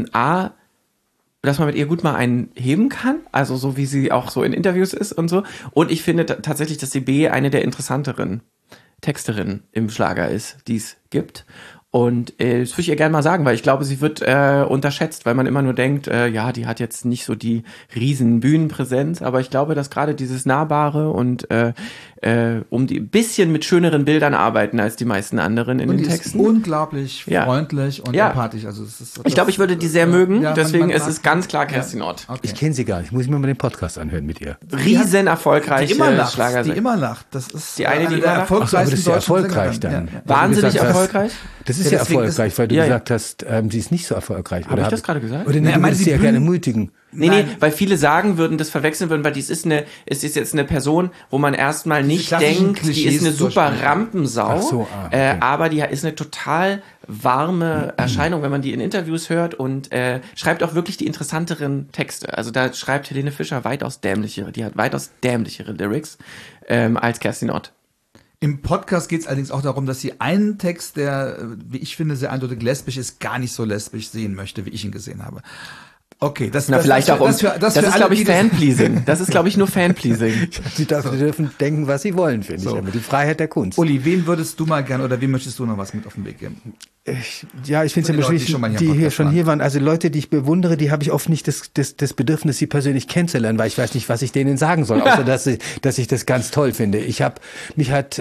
dass man mit ihr gut mal einen heben kann, also so wie sie auch so in Interviews ist und so. Und ich finde tatsächlich, dass sie eine der interessanteren Texterinnen im Schlager ist, die es gibt. Und das würde ich ihr gerne mal sagen, weil ich glaube, sie wird unterschätzt, weil man immer nur denkt, die hat jetzt nicht so die riesen Bühnenpräsenz, aber ich glaube, dass gerade dieses Nahbare und die bisschen mit schöneren Bildern arbeiten als die meisten anderen in den Texten. Ist unglaublich freundlich und empathisch. Also ich glaube, ich würde die sehr mögen, deswegen ist es ganz klar Kerstin Ott. Okay. Ich kenne sie gar nicht, muss ich mir mal den Podcast anhören mit ihr. Riesen erfolgreiche Schlager. Die immer lacht. Das ist die eine, die der erfolgreichsten. Aber das ist ja erfolgreich dann. Ja. Wahnsinnig erfolgreich. Das ist ja erfolgreich, weil du gesagt hast, sie ist nicht so erfolgreich. Habe ich das gerade gesagt? Oder du würdest sie ja gerne ermutigen. Nee, weil viele das verwechseln würden, weil es ist jetzt eine Person, wo man erstmal nicht denkt, die ist eine super Rampensau, Ach so, okay. aber die ist eine total warme Erscheinung, wenn man die in Interviews hört und schreibt auch wirklich die interessanteren Texte. Also da schreibt Helene Fischer die hat weitaus dämlichere Lyrics als Kerstin Ott. Im Podcast geht es allerdings auch darum, dass sie einen Text, der, wie ich finde, sehr eindeutig lesbisch ist, gar nicht so lesbisch sehen möchte, wie ich ihn gesehen habe. Okay, das ist, glaube ich, Fanpleasing. Das ist, glaube ich, nur Fanpleasing. Sie dürfen denken, was sie wollen, finde ich. Aber die Freiheit der Kunst. Uli, wen würdest du mal gerne oder wem möchtest du noch was mit auf den Weg geben? Ich finde es ja beschwierig, die hier schon hier waren. Also Leute, die ich bewundere, die habe ich oft nicht das Bedürfnis, sie persönlich kennenzulernen, weil ich weiß nicht, was ich denen sagen soll, außer dass ich das ganz toll finde. Mich hat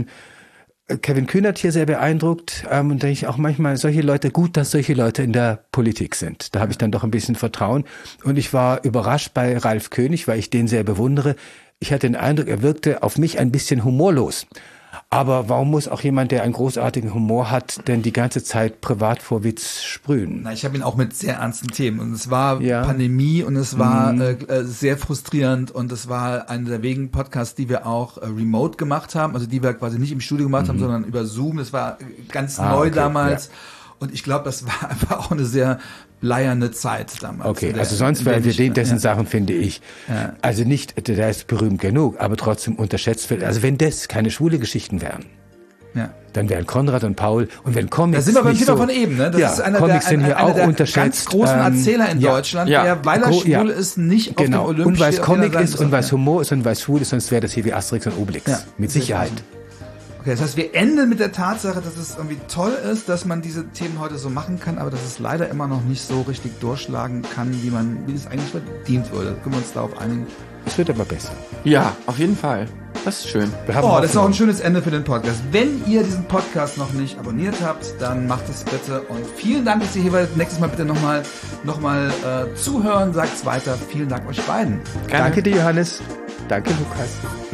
Kevin Kühnert hier sehr beeindruckt und denke ich auch manchmal, gut, dass solche Leute in der Politik sind. Da habe ich dann doch ein bisschen Vertrauen. Und ich war überrascht bei Ralf König, weil ich den sehr bewundere. Ich hatte den Eindruck, er wirkte auf mich ein bisschen humorlos. Aber warum muss auch jemand, der einen großartigen Humor hat, denn die ganze Zeit privat vor Witz sprühen? Na, ich habe ihn auch mit sehr ernsten Themen. Und es war Pandemie und es war sehr frustrierend und es war einer der wenigen Podcasts, die wir auch remote gemacht haben. Also die wir quasi nicht im Studio gemacht haben, sondern über Zoom. Das war ganz neu damals. Ja. Und ich glaube, das war einfach auch eine sehr bleierne Zeit damals. Okay, also sonst wären wir dessen Sachen, finde ich. Ja. Also nicht, der ist berühmt genug, aber trotzdem unterschätzt wird. Also wenn das keine schwule Geschichten wären, dann wären Konrad und Paul und wenn Comics. Da sind wir beim Thema von eben, ne? Das ist einer der ganz großen Erzähler in Deutschland, der, weil er schwul ist, nicht auf dem Olympischen. Und weil es Comic ist und weil es Humor ist und weil es schwul ist, sonst wäre das hier wie Asterix und Obelix. Ja, mit Sicherheit. Okay, das heißt, wir enden mit der Tatsache, dass es irgendwie toll ist, dass man diese Themen heute so machen kann, aber dass es leider immer noch nicht so richtig durchschlagen kann, wie es eigentlich verdient würde. Können wir uns darauf einigen? Es wird aber besser. Ja, auf jeden Fall. Das ist schön. Das ist auch ein schönes Ende für den Podcast. Wenn ihr diesen Podcast noch nicht abonniert habt, dann macht es bitte. Und vielen Dank, dass ihr hier wart. Nächstes Mal bitte nochmal zuhören. Sagt's weiter. Vielen Dank euch beiden. Gerne. Danke dir, Johannes. Danke, Lukas.